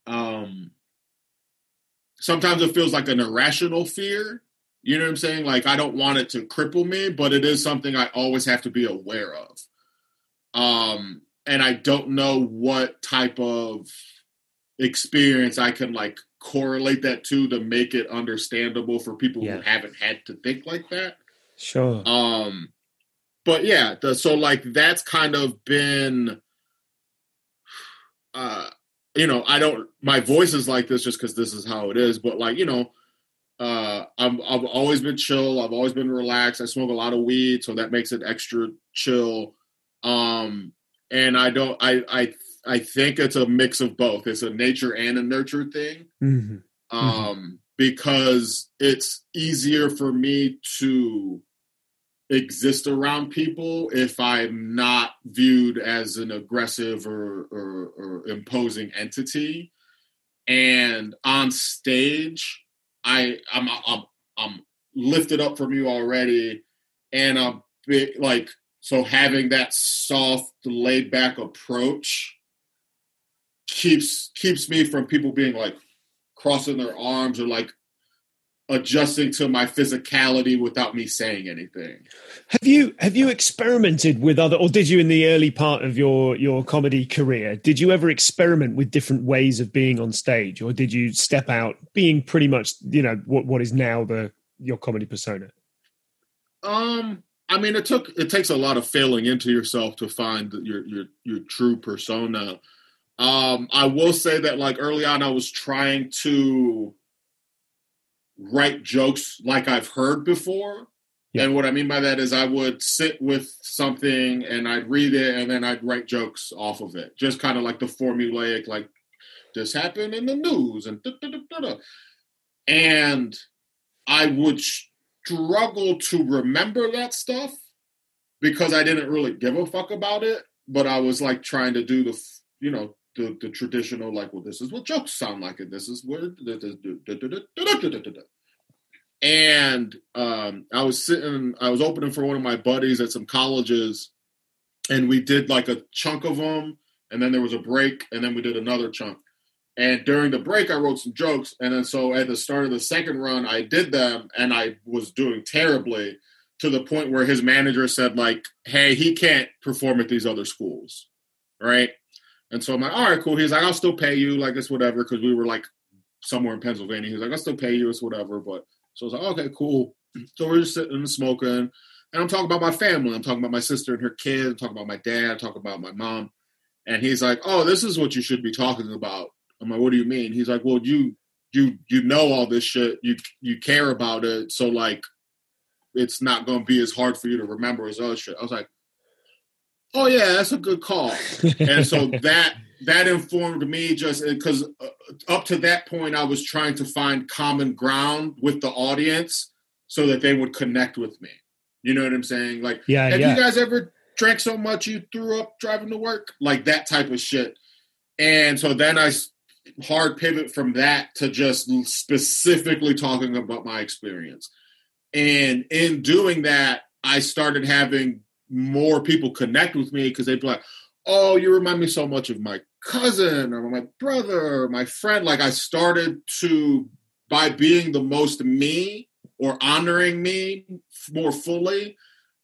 sometimes it feels like an irrational fear. You know what I'm saying? Like, I don't want it to cripple me, but it is something I always have to be aware of. And I don't know what type of experience I can like correlate that to make it understandable for people who haven't had to think like that. Sure. But yeah, so like that's kind of been, my voice is like this just because this is how it is. But like, I've always been chill. I've always been relaxed. I smoke a lot of weed, so that makes it extra chill. And I think it's a mix of both. It's a nature and a nurture thing. Mm-hmm. Because it's easier for me to exist around people if I'm not viewed as an aggressive or imposing entity. And on stage, I'm lifted up from you already, and I'm big, like, so having that soft, laid back approach keeps me from people being like crossing their arms or like adjusting to my physicality without me saying anything. Have you experimented with other, or did you in the early part of your comedy career, did you ever experiment with different ways of being on stage, or did you step out being pretty much, what is now your comedy persona? I mean, it takes a lot of failing into yourself to find your true persona. I will say that like early on, I was trying to write jokes like I've heard before. Yeah. And what I mean by that is I would sit with something and I'd read it and then I'd write jokes off of it. Just kind of like the formulaic, like this happened in the news and da-da-da-da-da. And I would struggle to remember that stuff because I didn't really give a fuck about it. But I was like trying to do the traditional, like, well, this is what jokes sound like, and this is where, and I was opening for one of my buddies at some colleges, and we did like a chunk of them, and then there was a break, and then we did another chunk. And during the break, I wrote some jokes, and then so at the start of the second run, I did them, and I was doing terribly to the point where his manager said, like, hey, he can't perform at these other schools, right? And so I'm like, all right, cool. He's like, I'll still pay you, like, it's whatever, because we were, like, somewhere in Pennsylvania. He's like, I'll still pay you, it's whatever. But so I was like, okay, cool. So we're just sitting and smoking, and I'm talking about my family. I'm talking about my sister and her kid. I'm talking about my dad. I'm talking about my mom. And he's like, oh, this is what you should be talking about. I'm like, what do you mean? He's like, well, you know all this shit. You care about it. So, like, it's not going to be as hard for you to remember as other shit. I was like, oh, yeah, that's a good call. And so that informed me just because up to that point, I was trying to find common ground with the audience so that they would connect with me. You know what I'm saying? Like, have you guys ever drank so much you threw up driving to work? Like that type of shit. And so then I hard pivot from that to just specifically talking about my experience. And in doing that, I started having more people connect with me because they'd be like, oh, you remind me so much of my cousin or my brother or my friend. Like I started to, by being the most me or honoring me more fully,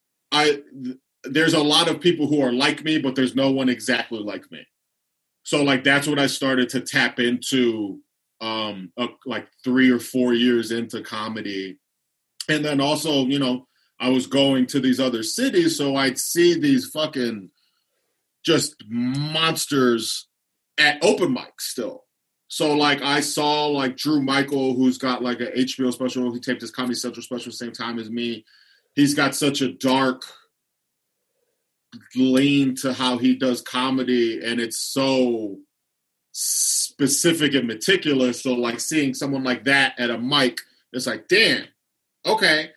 there's a lot of people who are like me, but there's no one exactly like me. So like that's what I started to tap into like 3 or 4 years into comedy. And then also, I was going to these other cities, so I'd see these fucking just monsters at open mics still. So like I saw like Drew Michael, who's got like an HBO special. He taped his Comedy Central special the same time as me. He's got such a dark lean to how he does comedy, and it's so specific and meticulous. So like seeing someone like that at a mic, it's like, damn, okay.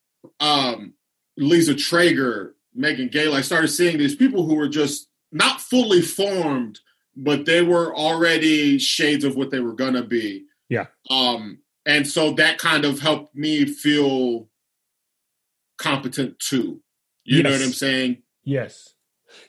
Lisa Traeger, Megan Gale, I started seeing these people who were just not fully formed, but they were already shades of what they were gonna be. Yeah. And so that kind of helped me feel competent too. You know what I'm saying? Yes.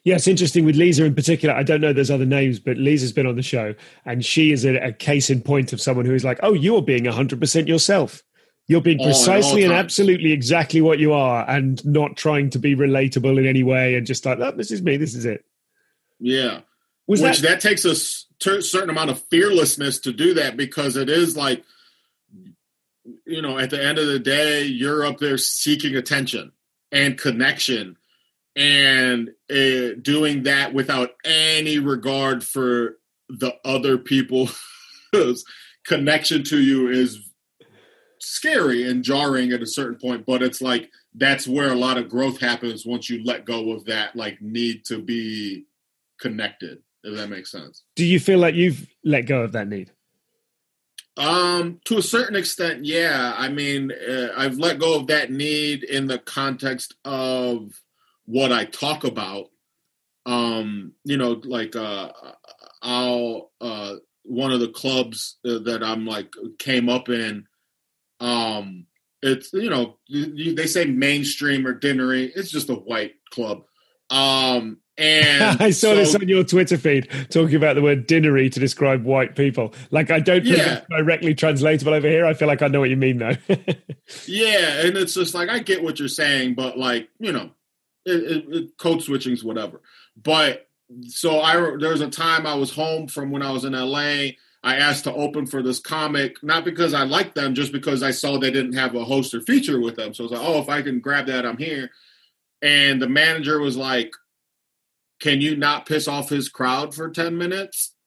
Yeah, it's interesting with Lisa in particular. I don't know there's other names, but Lisa's been on the show, and she is a case in point of someone who is like, oh, you're being 100% yourself. You're being precisely and absolutely exactly what you are, and not trying to be relatable in any way, and just like, oh, this is me, this is it. Yeah. That takes a certain amount of fearlessness to do that, because it is like, you know, at the end of the day, you're up there seeking attention and connection, and doing that without any regard for the other people's connection to you is scary and jarring at a certain point. But it's like, that's where a lot of growth happens once you let go of that, like, need to be connected, if that makes sense. Do you feel like you've let go of that need? To a certain extent, yeah. I mean, I've let go of that need in the context of what I talk about. You know, like, one of the clubs that I'm like came up in, it's, you know, they say mainstream or dinnery. It's just a white club. And I saw this on your Twitter feed talking about the word dinnery to describe white people. Like, I don't think it's directly translatable over here. I feel like I know what you mean, though. Yeah, and it's just like, I get what you're saying, but, like, you know, code switching's whatever. But so there was a time I was home from when I was in LA. I asked to open for this comic, not because I liked them, just because I saw they didn't have a host or feature with them. So I was like, oh, if I can grab that, I'm here. And the manager was like, can you not piss off his crowd for 10 minutes?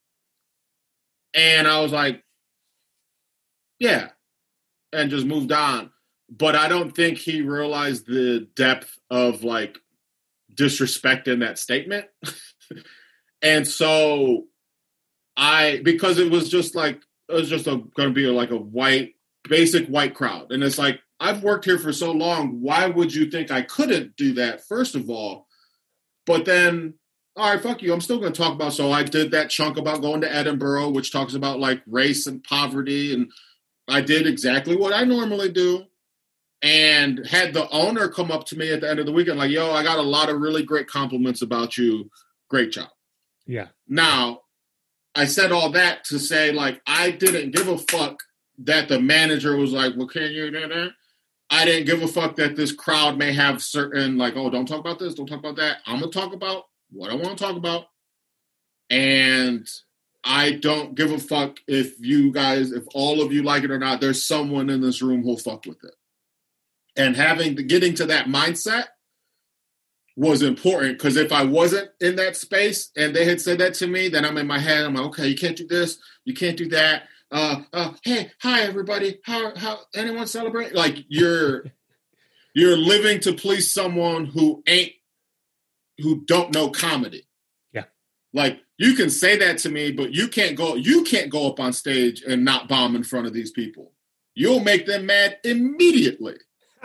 And I was like, yeah, and just moved on. But I don't think he realized the depth of, like, disrespect in that statement. And so because it was just like, it was just going to be like a basic white crowd. And it's like, I've worked here for so long. Why would you think I couldn't do that, first of all? But then, all right, fuck you. I'm still going to talk about, so I did that chunk about going to Edinburgh, which talks about, like, race and poverty. And I did exactly what I normally do. And had the owner come up to me at the end of the weekend, like, yo, I got a lot of really great compliments about you. Great job. Yeah. Now, I said all that to say, like, I didn't give a fuck that the manager was like, well, can you do that? I didn't give a fuck that this crowd may have certain, like, oh, don't talk about this, don't talk about that. I'm going to talk about what I want to talk about. And I don't give a fuck if all of you like it or not. There's someone in this room who'll fuck with it. And getting to that mindset was important, because if I wasn't in that space and they had said that to me, then I'm in my head, I'm like, okay, you can't do this, you can't do that. Hey, hi everybody. How anyone celebrate? Like, you're living to please someone who don't know comedy. Yeah. Like, you can say that to me, but you can't go up on stage and not bomb in front of these people. You'll make them mad immediately.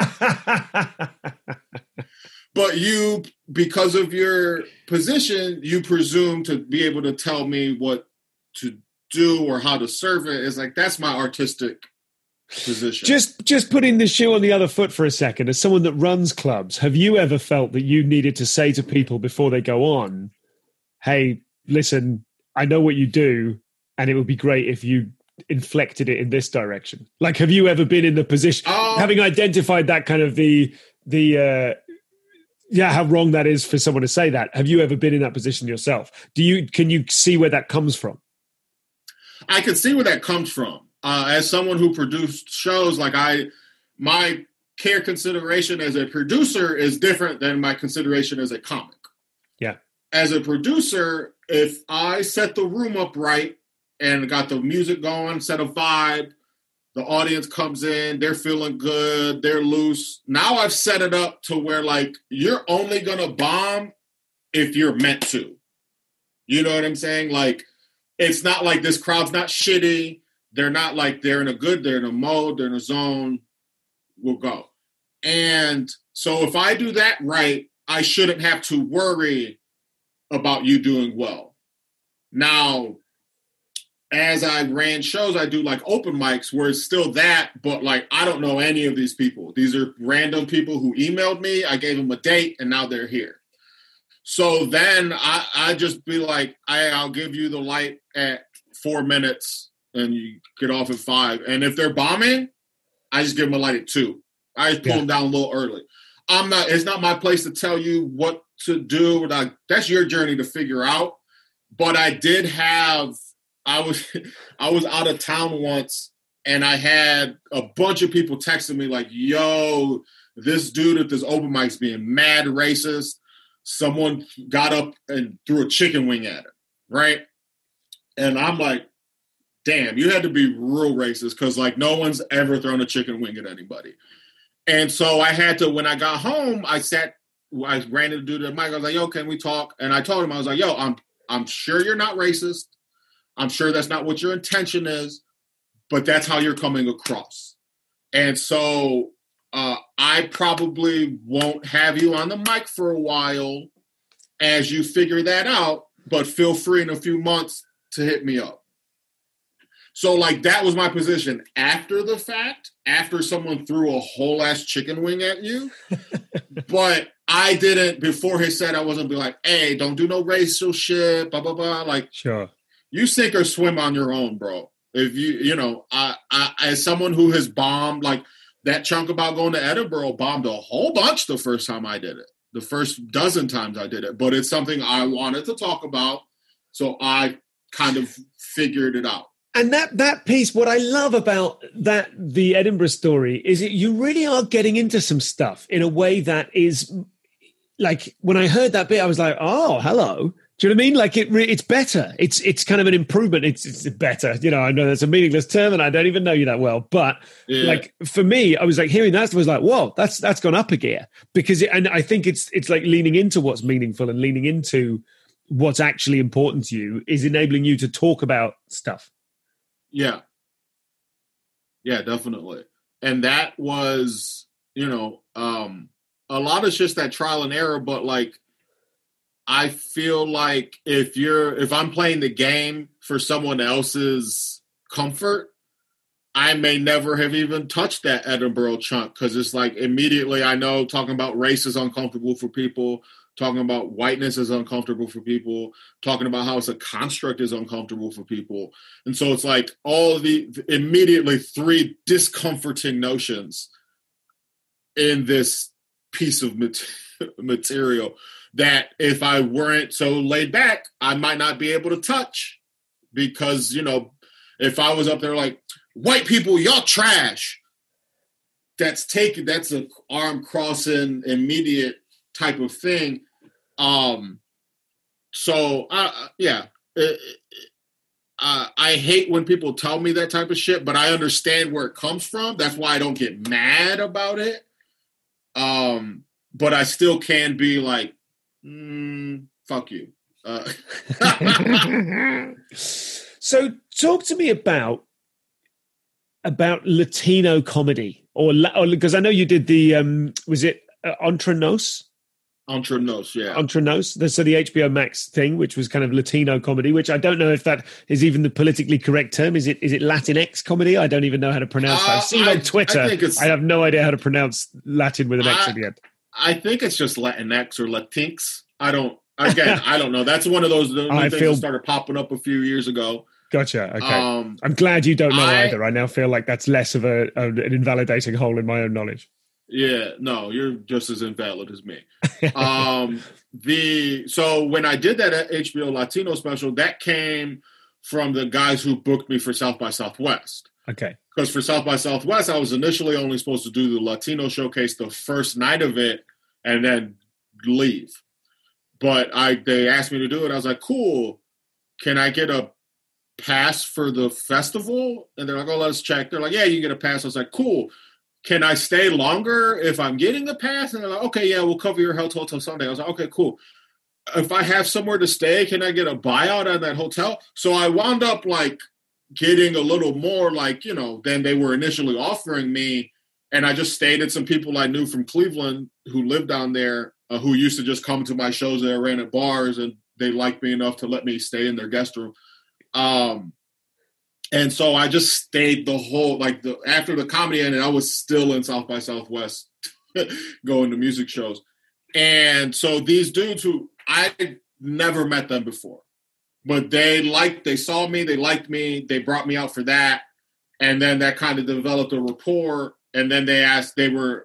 But you, because of your position, you presume to be able to tell me what to do or how to serve it. It's like, that's my artistic position. Just putting the shoe on the other foot for a second, as someone that runs clubs, have you ever felt that you needed to say to people before they go on, hey, listen, I know what you do, and it would be great if you inflected it in this direction? Like, have you ever been in the position, having identified that kind of how wrong that is for someone to say that, have you ever been in that position yourself? Can you see where that comes from? I can see where that comes from. As someone who produced shows, like, my care consideration as a producer is different than my consideration as a comic. Yeah. As a producer, if I set the room up right and got the music going, set a vibe, the audience comes in, they're feeling good, they're loose. Now I've set it up to where, like, you're only going to bomb if you're meant to. You know what I'm saying? Like, it's not like this crowd's not shitty. They're not like, they're in a mode, they're in a zone. We'll go. And so if I do that right, I shouldn't have to worry about you doing well. Now, as I ran shows, I do like open mics where it's still that, but like, I don't know any of these people. These are random people who emailed me. I gave them a date and now they're here. So then I just be like, I'll give you the light at 4 minutes and you get off at 5. And if they're bombing, I just give them a light at 2. I just pull them down a little early. It's not my place to tell you what to do. Like, that's your journey to figure out. But I did have, I was out of town once and I had a bunch of people texting me like, yo, this dude at this open mic's being mad racist. Someone got up and threw a chicken wing at him, right? And I'm like, damn, you had to be real racist because, like, no one's ever thrown a chicken wing at anybody. And so I had to, when I got home, I ran into the dude at the mic. I was like, yo, can we talk? And I told him, I was like, yo, I'm sure you're not racist. I'm sure that's not what your intention is, but that's how you're coming across. And so I probably won't have you on the mic for a while as you figure that out, but feel free in a few months to hit me up. So, like, that was my position after the fact, after someone threw a whole ass chicken wing at you. But I didn't, before he said, I wasn't be like, hey, don't do no racial shit, blah, blah, blah. Like, sure, you sink or swim on your own, bro. If I as someone who has bombed, like, that chunk about going to Edinburgh bombed a whole bunch the first time I did it, the first dozen times I did it. But it's something I wanted to talk about, so I kind of figured it out. And that piece, what I love about the Edinburgh story is you really are getting into some stuff in a way that is, like, when I heard that bit, I was like, oh, hello. Do you know what I mean? Like, it's better. It's kind of an improvement. It's better. You know, I know that's a meaningless term and I don't even know you that well. But like, for me, I was like, hearing that, I was like, whoa, that's gone up a gear. And I think it's like leaning into what's meaningful and leaning into what's actually important to you is enabling you to talk about stuff. Yeah. Yeah, definitely. And that was, a lot of just that trial and error, but, like, I feel like if I'm playing the game for someone else's comfort, I may never have even touched that Edinburgh chunk because it's like immediately I know talking about race is uncomfortable for people, talking about whiteness is uncomfortable for people, talking about how it's a construct is uncomfortable for people. And so it's like all the immediately 3 discomforting notions in this piece of material that if I weren't so laid back, I might not be able to touch because, if I was up there like, white people, y'all trash, that's an arm crossing immediate type of thing. I hate when people tell me that type of shit, but I understand where it comes from. That's why I don't get mad about it. But I still can be like, fuck you. So talk to me about Latino comedy or because I know you did the, was it Entre Nos? Entre Nos, yeah. Entre Nos. So the HBO Max thing, which was kind of Latino comedy, which I don't know if that is even the politically correct term. Is it Latinx comedy? I don't even know how to pronounce that. I've seen on Twitter. I have no idea how to pronounce Latin with an X at the end. I think it's just Latinx or Latinx. I don't know. That's one of those things that started popping up a few years ago. Gotcha. Okay. I'm glad you don't know either. I now feel like that's less of an invalidating hole in my own knowledge. Yeah, no, you're just as invalid as me. So when I did that HBO Latino special, that came from the guys who booked me for South by Southwest. Okay. Because for South by Southwest, I was initially only supposed to do the Latino showcase the first night of it and then leave. But they asked me to do it. I was like, cool. Can I get a pass for the festival? And they're like, oh, let's check. They're like, yeah, you get a pass. I was like, cool. Can I stay longer if I'm getting a pass? And they're like, okay, yeah, we'll cover your hotel till Sunday. I was like, okay, cool. If I have somewhere to stay, can I get a buyout on that hotel? So I wound up like getting a little more like, than they were initially offering me. And I just stayed at some people I knew from Cleveland who lived down there, who used to just come to my shows that I ran at bars, and they liked me enough to let me stay in their guest room. And so I just stayed the whole, after the comedy ended, I was still in South by Southwest going to music shows. And so these dudes who I never met them before, but they saw me, they liked me, they brought me out for that. And then that kind of developed a rapport. And then they asked, so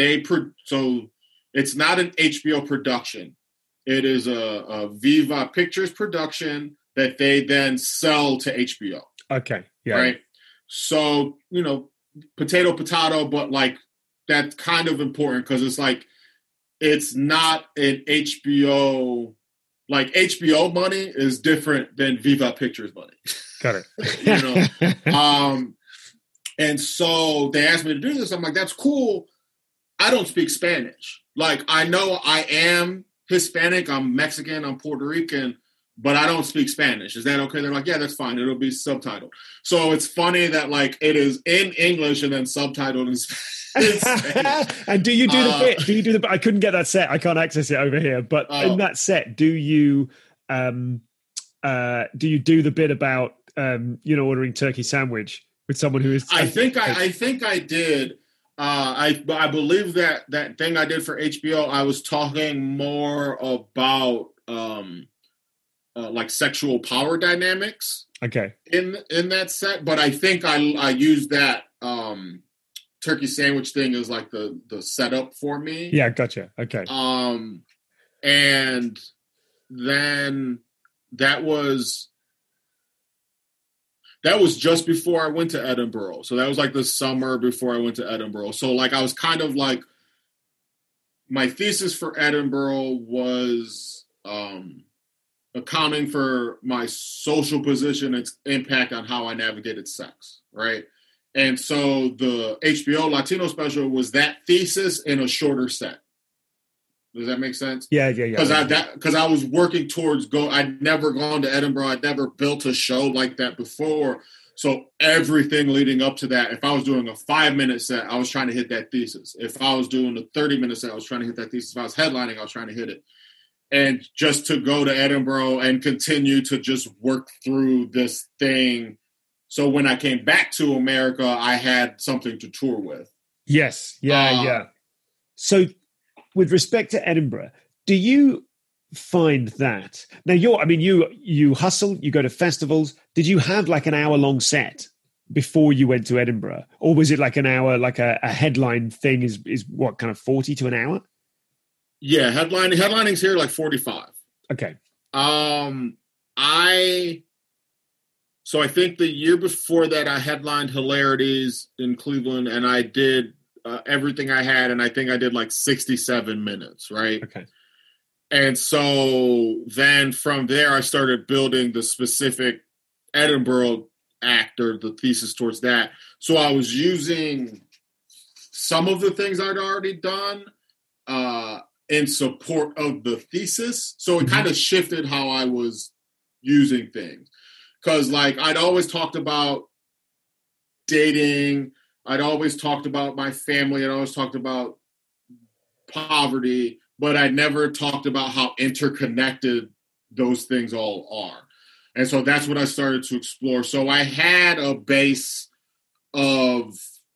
it's not an HBO production. It is a Viva Pictures production that they then sell to HBO. Okay. Yeah. Right. So, potato, but like that's kind of important because it's like, it's not an HBO, like HBO money is different than Viva Pictures money. Got it. And so they asked me to do this. I'm like, that's cool. I don't speak Spanish. Like, I know I am Hispanic, I'm Mexican, I'm Puerto Rican, but I don't speak Spanish. Is that okay? They're like, yeah, that's fine. It'll be subtitled. So it's funny that like it is in English and then subtitled in Spanish. And do you do the bit? Do you do the? I couldn't get that set. I can't access it over here. But in that set, do you do the bit about ordering turkey sandwich with someone who is? I think I did. I believe that thing I did for HBO, I was talking more about like sexual power dynamics. Okay. In that set, but I think I used that turkey sandwich thing as like the setup for me. Yeah, gotcha. Okay. And then that was just before I went to Edinburgh. So that was like the summer before I went to Edinburgh. So like I was kind of like, my thesis for Edinburgh was accounting for my social position, its impact on how I navigated sex, right? And so the HBO Latino special was that thesis in a shorter set. Does that make sense? Yeah. Because I was working towards I'd never gone to Edinburgh. I'd never built a show like that before. So everything leading up to that, if I was doing a 5-minute set, I was trying to hit that thesis. If I was doing a 30-minute set, I was trying to hit that thesis. If I was headlining, I was trying to hit it. And just to go to Edinburgh and continue to just work through this thing. So when I came back to America, I had something to tour with. Yes. Yeah. So with respect to Edinburgh, do you find that now you hustle, you go to festivals. Did you have like an hour-long set before you went to Edinburgh? Or was it like an hour, like a headline thing is what, kind of 40 to an hour? Yeah, headlining's here like 45. Okay. So I think the year before that I headlined Hilarities in Cleveland and I did everything I had, and I think I did like 67 minutes, right? Okay. And so then from there, I started building the specific Edinburgh act or the thesis towards that. So I was using some of the things I'd already done in support of the thesis. So it kind of shifted how I was using things. Because like I'd always talked about dating, I'd always talked about my family, I'd always talked about poverty, but I never talked about how interconnected those things all are. And so that's what I started to explore. So I had a base of,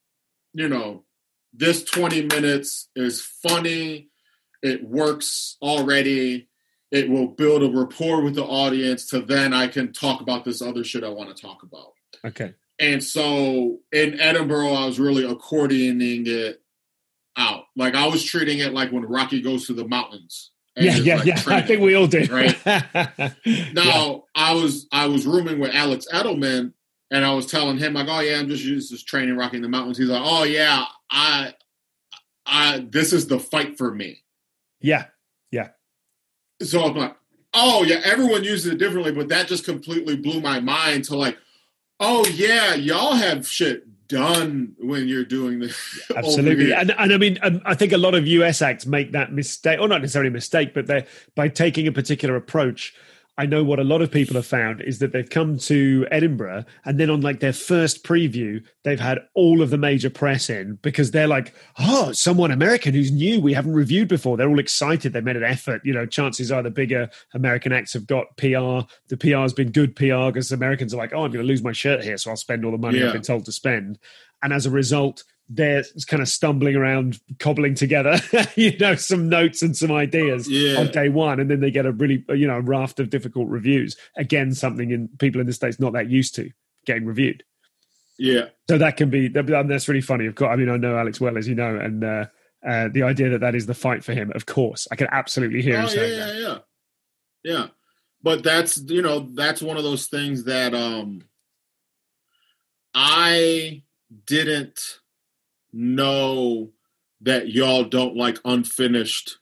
this 20 minutes is funny, it works already, it will build a rapport with the audience to then I can talk about this other shit I want to talk about. Okay. And so in Edinburgh, I was really accordioning it out. Like I was treating it like when Rocky goes to the mountains. Yeah. I think we all did. Right. Now I was rooming with Alex Edelman and I was telling him like, oh yeah, I'm just training Rocky in the mountains. He's like, oh yeah, I this is the fight for me. Yeah. So I'm like, oh yeah, everyone uses it differently, but that just completely blew my mind to like, oh yeah, y'all have shit done when you're doing this. Absolutely. And I mean, I think a lot of US acts make that mistake, or not necessarily a mistake, but by taking a particular approach. I know what a lot of people have found is that they've come to Edinburgh and then on like their first preview, they've had all of the major press in because they're like, oh, someone American who's new, we haven't reviewed before. They're all excited. They made an effort. Chances are the bigger American acts have got PR. The PR has been good PR because Americans are like, oh, I'm going to lose my shirt here, so I'll spend all the money I've been told to spend. And as a result, they're kind of stumbling around, cobbling together, some notes and some ideas on day one, and then they get a really, raft of difficult reviews. Again, something people in the States not that used to getting reviewed. Yeah. So that's really funny. Of course, I know Alex well, as you know, and the idea that is the fight for him. Of course, I can absolutely hear him saying that. Yeah. But that's one of those things that I didn't know that y'all don't like unfinished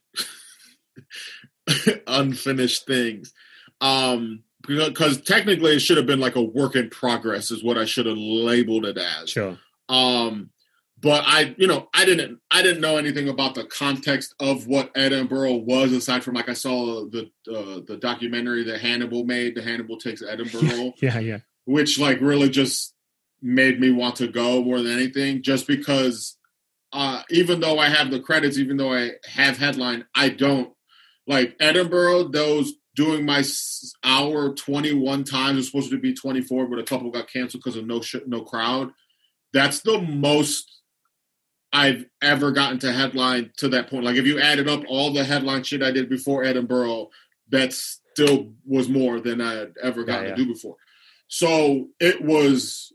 things. Because technically it should have been like a work in progress is what I should have labeled it as. Sure. But I didn't know anything about the context of what Edinburgh was, aside from I saw the documentary that Hannibal made, the Hannibal Takes Edinburgh. Yeah. Which really just made me want to go more than anything, just because even though I have the credits, even though I have headline, I don't like Edinburgh. Those doing my hour 21 times, it was supposed to be 24, but a couple got canceled because of no crowd. That's the most I've ever gotten to headline to that point. Like if you added up all the headline shit I did before Edinburgh, that still was more than I had ever gotten to do before. So it was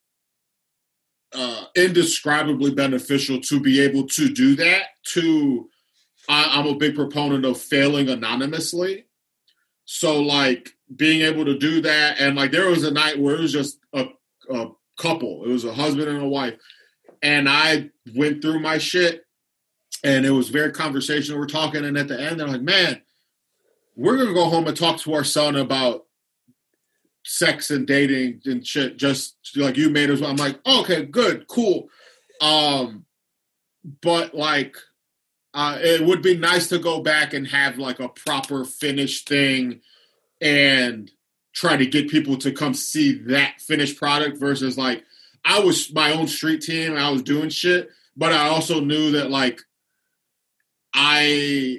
indescribably beneficial to be able to do that. I'm a big proponent of failing anonymously. So being able to do that, and there was a night where it was just a couple. It was a husband and a wife. And I went through my shit, and it was very conversational. We're talking, and at the end, they're like, man, we're going to go home and talk to our son about sex and dating and shit, just like you made us. I'm like, oh, okay, good, cool. But it would be nice to go back and have a proper finished thing and try to get people to come see that finished product versus I was my own street team and I was doing shit, but I also knew that I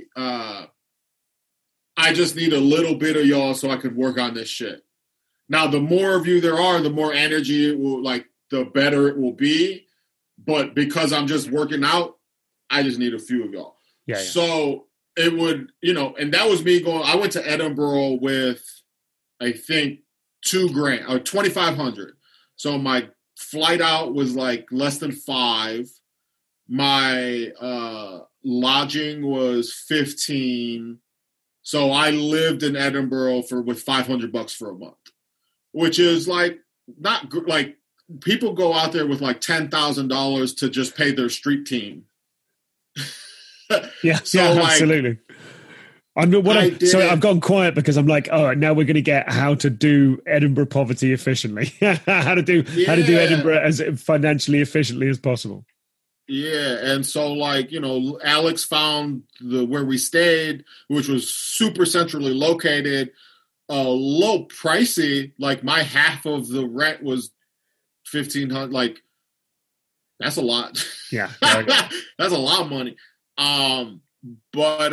just need a little bit of y'all so I could work on this shit. Now, the more of you there are, the more energy it will the better it will be. But because I'm just working out, I just need a few of y'all. Yeah. So it would, and that was me going. I went to Edinburgh with, I think, $2,000 or $2,500. So my flight out was less than $5,000. My lodging was $15,000. So I lived in Edinburgh with $500 for a month, which is not good. People go out there with $10,000 to just pay their street team. Yeah, absolutely. I've gone quiet because I'm all right, now we're going to get how to do Edinburgh poverty efficiently. how to do Edinburgh as financially efficiently as possible. Yeah, and so Alex found where we stayed, which was super centrally located, a little pricey. My half of the rent was $1,500. That's a lot. Yeah, that's a lot of money. But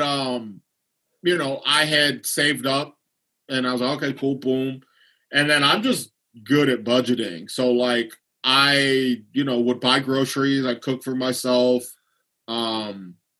I had saved up, and I was like, okay, cool, boom. And then I'm just good at budgeting. So I, would buy groceries. I cook for myself. I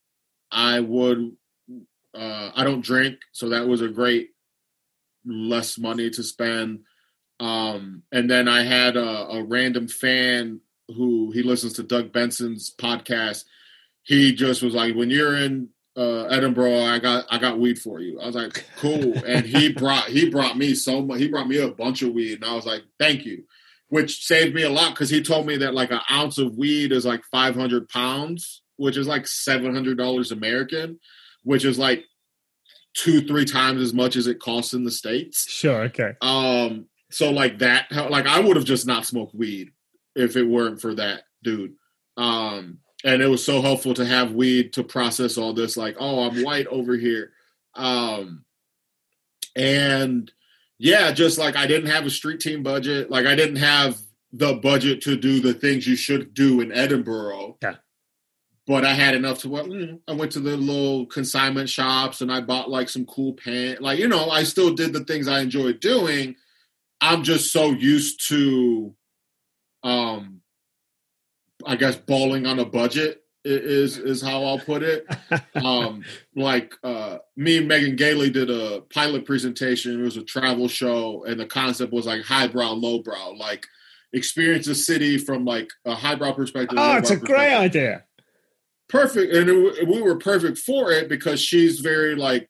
don't drink. So that was a great less money to spend. And then I had a random fan who he listens to Doug Benson's podcast. He just was like, when you're in Edinburgh, I got weed for you. I was like, cool. And he brought me so much. He brought me a bunch of weed, and I was like, thank you, which saved me a lot because he told me that an ounce of weed is 500 pounds, which is $700 American, which is 2-3 times as much as it costs in the States. Sure. Okay. So that, I would have just not smoked weed if it weren't for that dude. And it was so helpful to have weed to process all this, oh, I'm white over here. And yeah, just I didn't have a street team budget. I didn't have the budget to do the things you should do in Edinburgh. Yeah. But I had enough to, I went to the little consignment shops and I bought some cool pants. I still did the things I enjoyed doing. I'm just so used to, I guess, balling on a budget is how I'll put it. Me and Megan Gailey did a pilot presentation. It was a travel show, and the concept was like highbrow, lowbrow, like experience the city from like a highbrow perspective. Oh, it's a great idea. Perfect. And we were perfect for it because she's very like,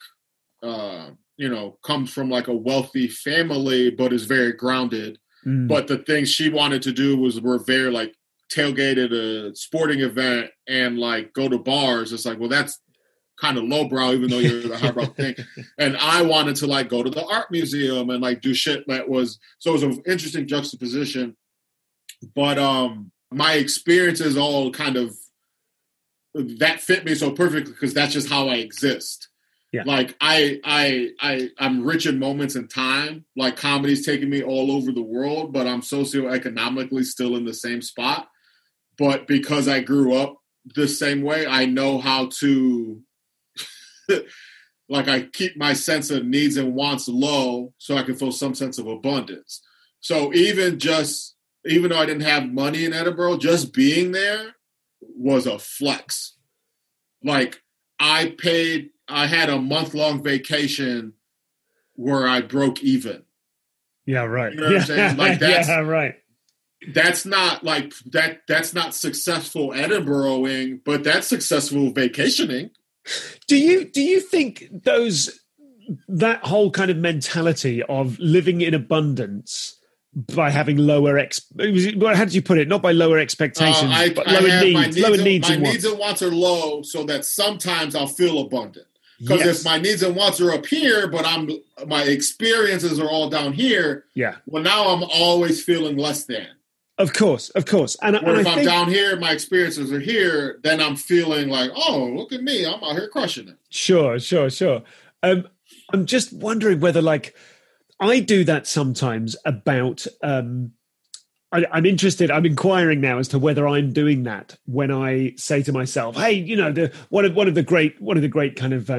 comes from like a wealthy family, but is very grounded. But the things she wanted to do were very like tailgate at a sporting event and like go to bars. It's like, well, that's kind of lowbrow, even though you're the highbrow thing. And I wanted to like go to the art museum and like do shit that was, so it was an interesting juxtaposition. But my experiences all kind of, that fit me so perfectly because that's just how I exist. Yeah. Like I'm rich in moments in time. Like comedy's taking me all over the world, but I'm socioeconomically still in the same spot. But because I grew up the same way, I know how to like I keep my sense of needs and wants low so I can feel some sense of abundance. So even though I didn't have money in Edinburgh, just being there was a flex. Like I had a month-long vacation where I broke even. Yeah, right. You know what I'm saying? Like right. That's not like that's not successful Edinburghing, but that's successful vacationing. Do you think that whole kind of mentality of living in abundance by having lower how did you put it? Not by lower expectations, but lower needs. Lower needs and wants. My needs and wants are low, so that sometimes I'll feel abundant. Because if my needs and wants are up here, but my experiences are all down here, well, now I'm always feeling less than. Of course. And if I'm down here, my experiences are here, then I'm feeling like, oh, look at me, I'm out here crushing it. Sure. I'm just wondering whether, like, I do that sometimes about. I'm interested. I'm inquiring now as to whether I'm doing that when I say to myself, "Hey, one of the great kind of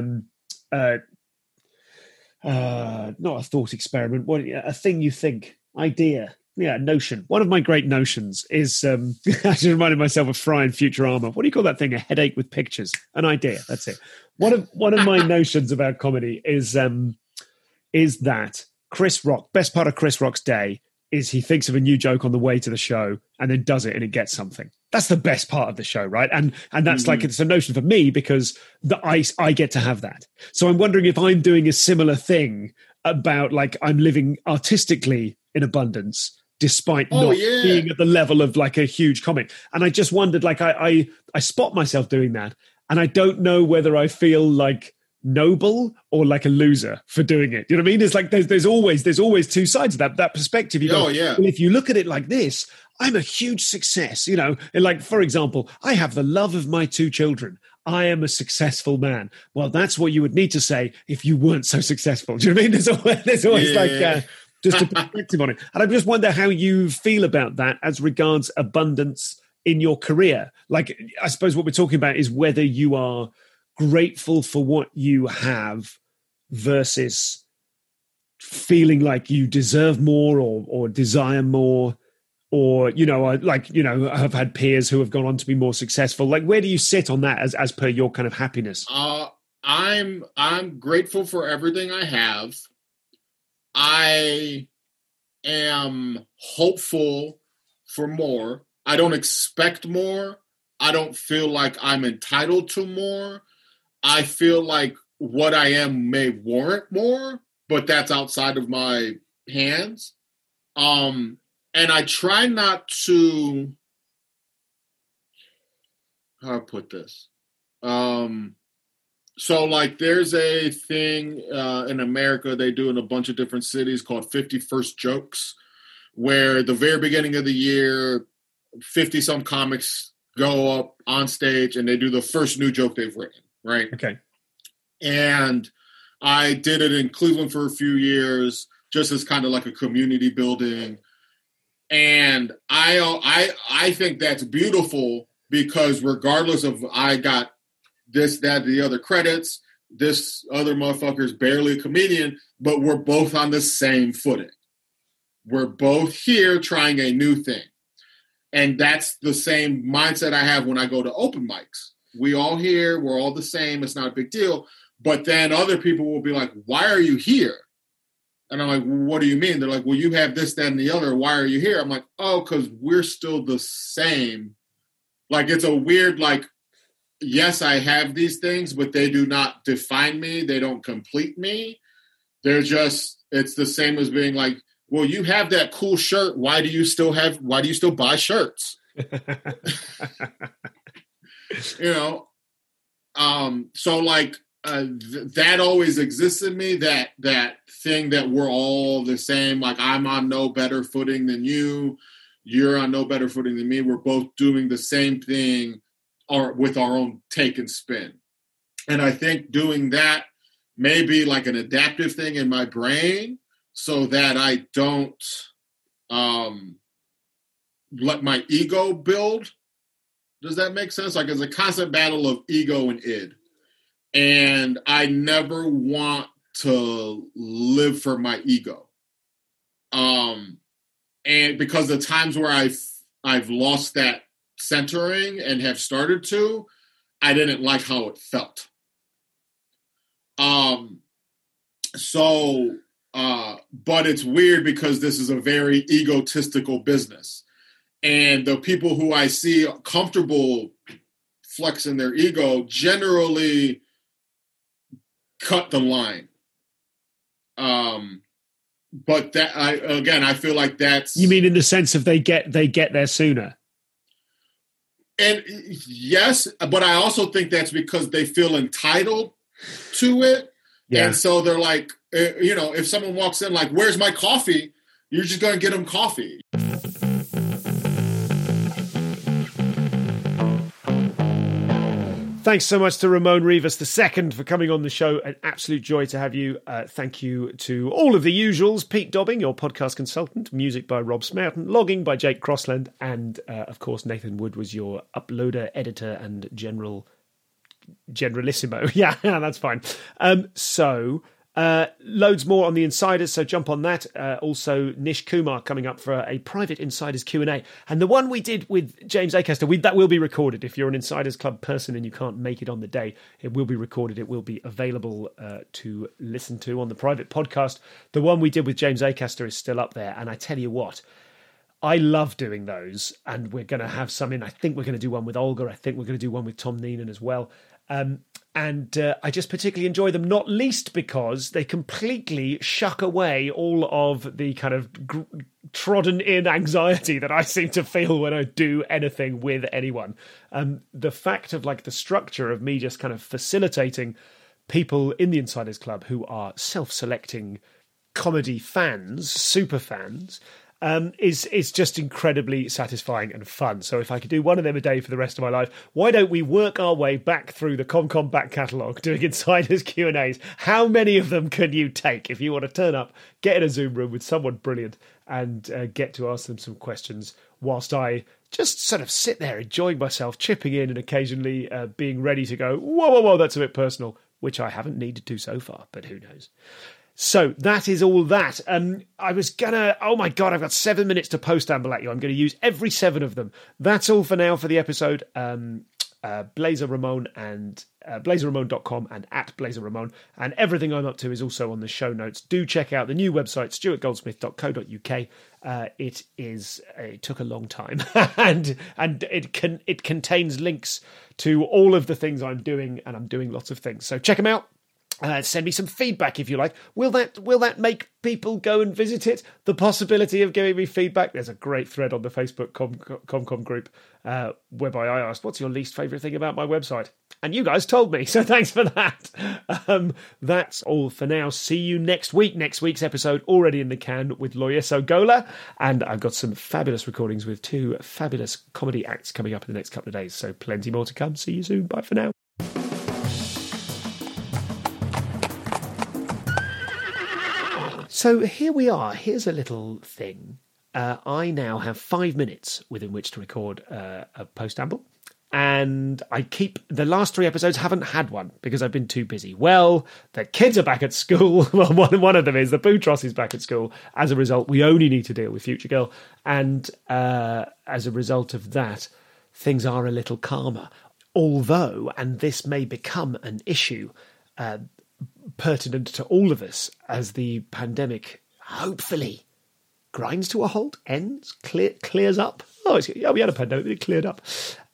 not a thought experiment, a thing you think idea." Yeah, notion. One of my great notions is I just reminded myself of Fry in Futurama. What do you call that thing? A headache with pictures. An idea. That's it. One of my notions about comedy is that Chris Rock, best part of Chris Rock's day is he thinks of a new joke on the way to the show and then does it and it gets something. That's the best part of the show, right? And that's like, it's a notion for me because I get to have that. So I'm wondering if I'm doing a similar thing about like I'm living artistically in abundance despite not being at the level of like a huge comic. And I just wondered, like I spot myself doing that and I don't know whether I feel like noble or like a loser for doing it. You know what I mean? It's like there's always two sides of that perspective. You go, well, if you look at it like this, I'm a huge success, And like, for example, I have the love of my 2 children. I am a successful man. Well, that's what you would need to say if you weren't so successful. Do you know what I mean? There's always like just a perspective on it. And I just wonder how you feel about that as regards abundance in your career. Like, I suppose what we're talking about is whether you are grateful for what you have versus feeling like you deserve more or desire more, or I've had peers who have gone on to be more successful. Like, where do you sit on that as per your kind of happiness? I'm grateful for everything I have. I am hopeful for more. I don't expect more. I don't feel like I'm entitled to more. I feel like what I am may warrant more, but that's outside of my hands. And I try not to, how do I put this? So like there's a thing in America they do in a bunch of different cities called 50 First Jokes, where the very beginning of the year, 50 some comics go up on stage and they do the first new joke they've written. Right. Okay. And I did it in Cleveland for a few years, just as kind of like a community building. And I think that's beautiful because regardless of I got this, that, the other credits, this other motherfucker's barely a comedian, but we're both on the same footing. We're both here trying a new thing. And that's the same mindset I have when I go to open mics. We all here, we're all the same. It's not a big deal. But then other people will be like, why are you here? And I'm like, well, what do you mean? They're like, well, you have this, that, and the other. Why are you here? I'm like, oh, because we're still the same. Like, it's a weird, like, yes, I have these things, but they do not define me. They don't complete me. They're just, it's the same as being like, well, you have that cool shirt. Why do you still buy shirts? You know? So like, that always exists in me, that thing that we're all the same. Like, I'm on no better footing than you. You're on no better footing than me. We're both doing the same thing or with our own take and spin. And I think doing that may be like an adaptive thing in my brain so that I don't let my ego build. Does that make sense? Like, it's a constant battle of ego and id. And I never want to live for my ego. And because the times where I've lost that centering and have started to, I didn't like how it felt. But it's weird because this is a very egotistical business. And the people who I see comfortable flexing their ego generally cut the line. But that I feel like that's... You mean in the sense of they get there sooner? And yes, but I also think that's because they feel entitled to it. Yeah. And so they're like, if someone walks in like, where's my coffee? You're just going to get them coffee. Thanks so much to Ramon Rivas II for coming on the show. An absolute joy to have you. Thank you to all of the usuals. Pete Dobbing, your podcast consultant. Music by Rob Smerton. Logging by Jake Crossland. And, of course, Nathan Wood was your uploader, editor, and generalissimo. Yeah, that's fine. Loads more on the Insiders, so jump on that. Also, Nish Kumar coming up for a private Insiders Q&A. And the one we did with James Acaster, that will be recorded. If you're an Insiders Club person and you can't make it on the day, it will be recorded. It will be available to listen to on the private podcast. The one we did with James Acaster is still up there. And I tell you what, I love doing those. And we're going to have some in. I think we're going to do one with Olga. I think we're going to do one with Tom Neenan as well. And I just particularly enjoy them, not least because they completely shuck away all of the kind of trodden-in anxiety that I seem to feel when I do anything with anyone. The fact of like the structure of me just kind of facilitating people in the Insiders Club who are self-selecting comedy fans, super fans, is just incredibly satisfying and fun. So if I could do one of them a day for the rest of my life, why don't we work our way back through the ComCom back catalogue doing Insiders Q&As? How many of them can you take if you want to turn up, get in a Zoom room with someone brilliant and get to ask them some questions whilst I just sort of sit there enjoying myself, chipping in and occasionally being ready to go, whoa, that's a bit personal, which I haven't needed to so far, but who knows. So that is all that. I was gonna, oh my God, I've got 7 minutes to post-amble at you. I'm going to use every 7 of them. That's all for now for the episode. Blazer Ramon and blazerramon.com and at Blazer Ramon. And everything I'm up to is also on the show notes. Do check out the new website, stuartgoldsmith.co.uk. It took a long time and it contains links to all of the things I'm doing, and I'm doing lots of things. So check them out. Send me some feedback if you like. Will that make people go and visit it? The possibility of giving me feedback. There's a great thread on the Facebook ComCom group whereby I asked, what's your least favourite thing about my website? And you guys told me, so thanks for that. That's all for now. See you next week. Next week's episode already in the can with Loyeso Gola, and I've got some fabulous recordings with 2 fabulous comedy acts coming up in the next couple of days, so plenty more to come. See you soon. Bye for now. So here we are. Here's a little thing. I now have 5 minutes within which to record a post-amble. And the last 3 episodes haven't had one because I've been too busy. Well, the kids are back at school. Well, one of them is. The Boutros is back at school. As a result, we only need to deal with Future Girl. And as a result of that, things are a little calmer. Although, and this may become an issue pertinent to all of us as the pandemic hopefully grinds to a halt, ends, clears up. We had a pandemic, it cleared up.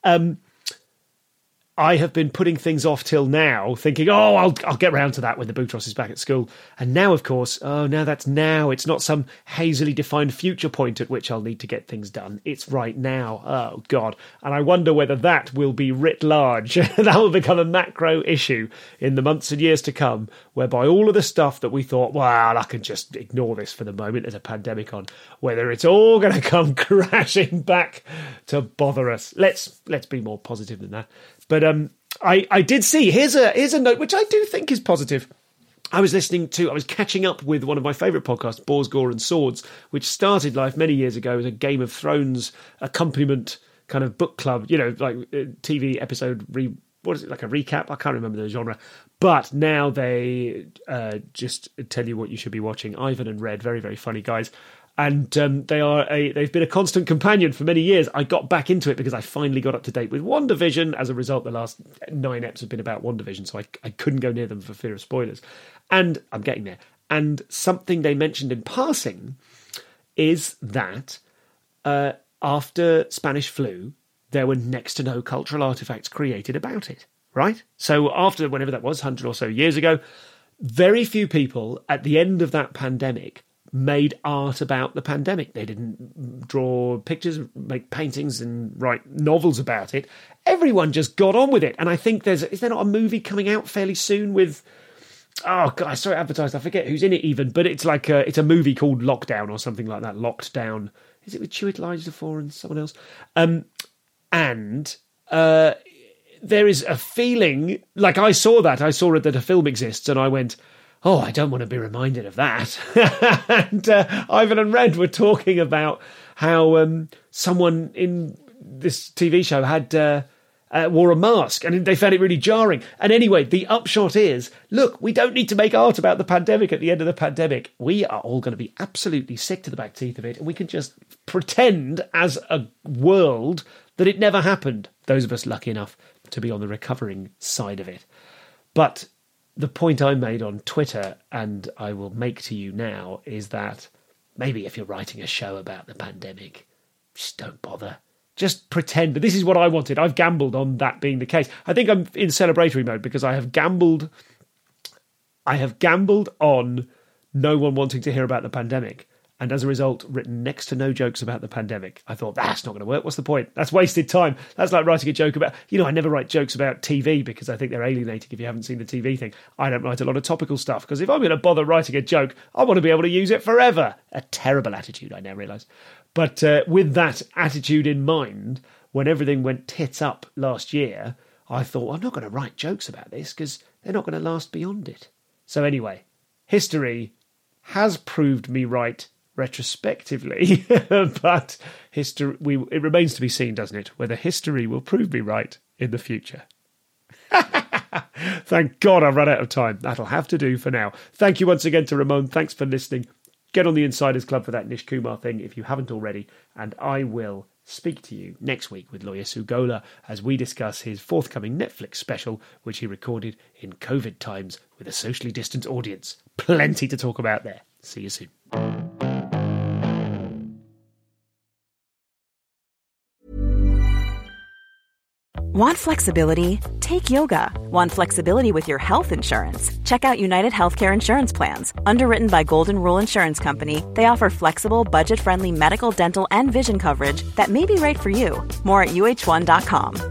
I have been putting things off till now, thinking, I'll get round to that when the Boutros is back at school. And now, of course, now that's now. It's not some hazily defined future point at which I'll need to get things done. It's right now. Oh, God. And I wonder whether that will be writ large. That will become a macro issue in the months and years to come, whereby all of the stuff that we thought, well, I can just ignore this for the moment, there's a pandemic on, whether it's all going to come crashing back to bother us. Let's be more positive than that. But I did see, here's a note which I do think is positive. I was catching up with one of my favourite podcasts, Boars, Gore and Swords, which started life many years ago as a Game of Thrones accompaniment kind of book club, like TV episode, like a recap? I can't remember the genre. But now they just tell you what you should be watching. Ivan and Red, very, very funny guys. And they've been a constant companion for many years. I got back into it because I finally got up to date with WandaVision. As a result, the last 9 episodes have been about WandaVision, so I couldn't go near them for fear of spoilers. And I'm getting there. And something they mentioned in passing is that after Spanish flu, there were next to no cultural artifacts created about it, right? So after whenever that was, 100 or so years ago, very few people at the end of that pandemic made art about the pandemic. They didn't draw pictures, make paintings and write novels about it. Everyone just got on with it. And I think is there not a movie coming out fairly soon with, oh God, I saw it advertised, I forget who's in it even, but it's like it's a movie called Lockdown or something like that. Locked Down. Is it with Chiwetel Ejiofor and someone else? There is a feeling, like I saw that a film exists and I went, I don't want to be reminded of that. And Ivan and Red were talking about how someone in this TV show had wore a mask and they found it really jarring. And anyway, the upshot is, look, we don't need to make art about the pandemic at the end of the pandemic. We are all going to be absolutely sick to the back teeth of it, and we can just pretend as a world that it never happened. Those of us lucky enough to be on the recovering side of it. But the point I made on Twitter, and I will make to you now, is that maybe if you're writing a show about the pandemic, just don't bother. Just pretend. But this is what I wanted. I've gambled on that being the case. I think I'm in celebratory mode because I have gambled on no one wanting to hear about the pandemic. And as a result, written next to no jokes about the pandemic. I thought, that's not going to work. What's the point? That's wasted time. That's like writing a joke about... I never write jokes about TV because I think they're alienating if you haven't seen the TV thing. I don't write a lot of topical stuff because if I'm going to bother writing a joke, I want to be able to use it forever. A terrible attitude, I now realise. But with that attitude in mind, when everything went tits up last year, I thought, I'm not going to write jokes about this because they're not going to last beyond it. So anyway, history has proved me right retrospectively, but it remains to be seen, doesn't it, whether history will prove me right in the future. Thank God I've run out of time. That'll have to do for now. Thank you once again to Ramon. Thanks for listening. Get on the Insiders Club for that Nish Kumar thing if you haven't already, and I will speak to you next week with Lawyer Sugola as we discuss his forthcoming Netflix special, which he recorded in COVID times with a socially distant audience. Plenty to talk about there. See you soon. Want flexibility? Take yoga. Want flexibility with your health insurance? Check out United Healthcare Insurance Plans. Underwritten by Golden Rule Insurance Company, they offer flexible, budget-friendly medical, dental, and vision coverage that may be right for you. More at UH1.com.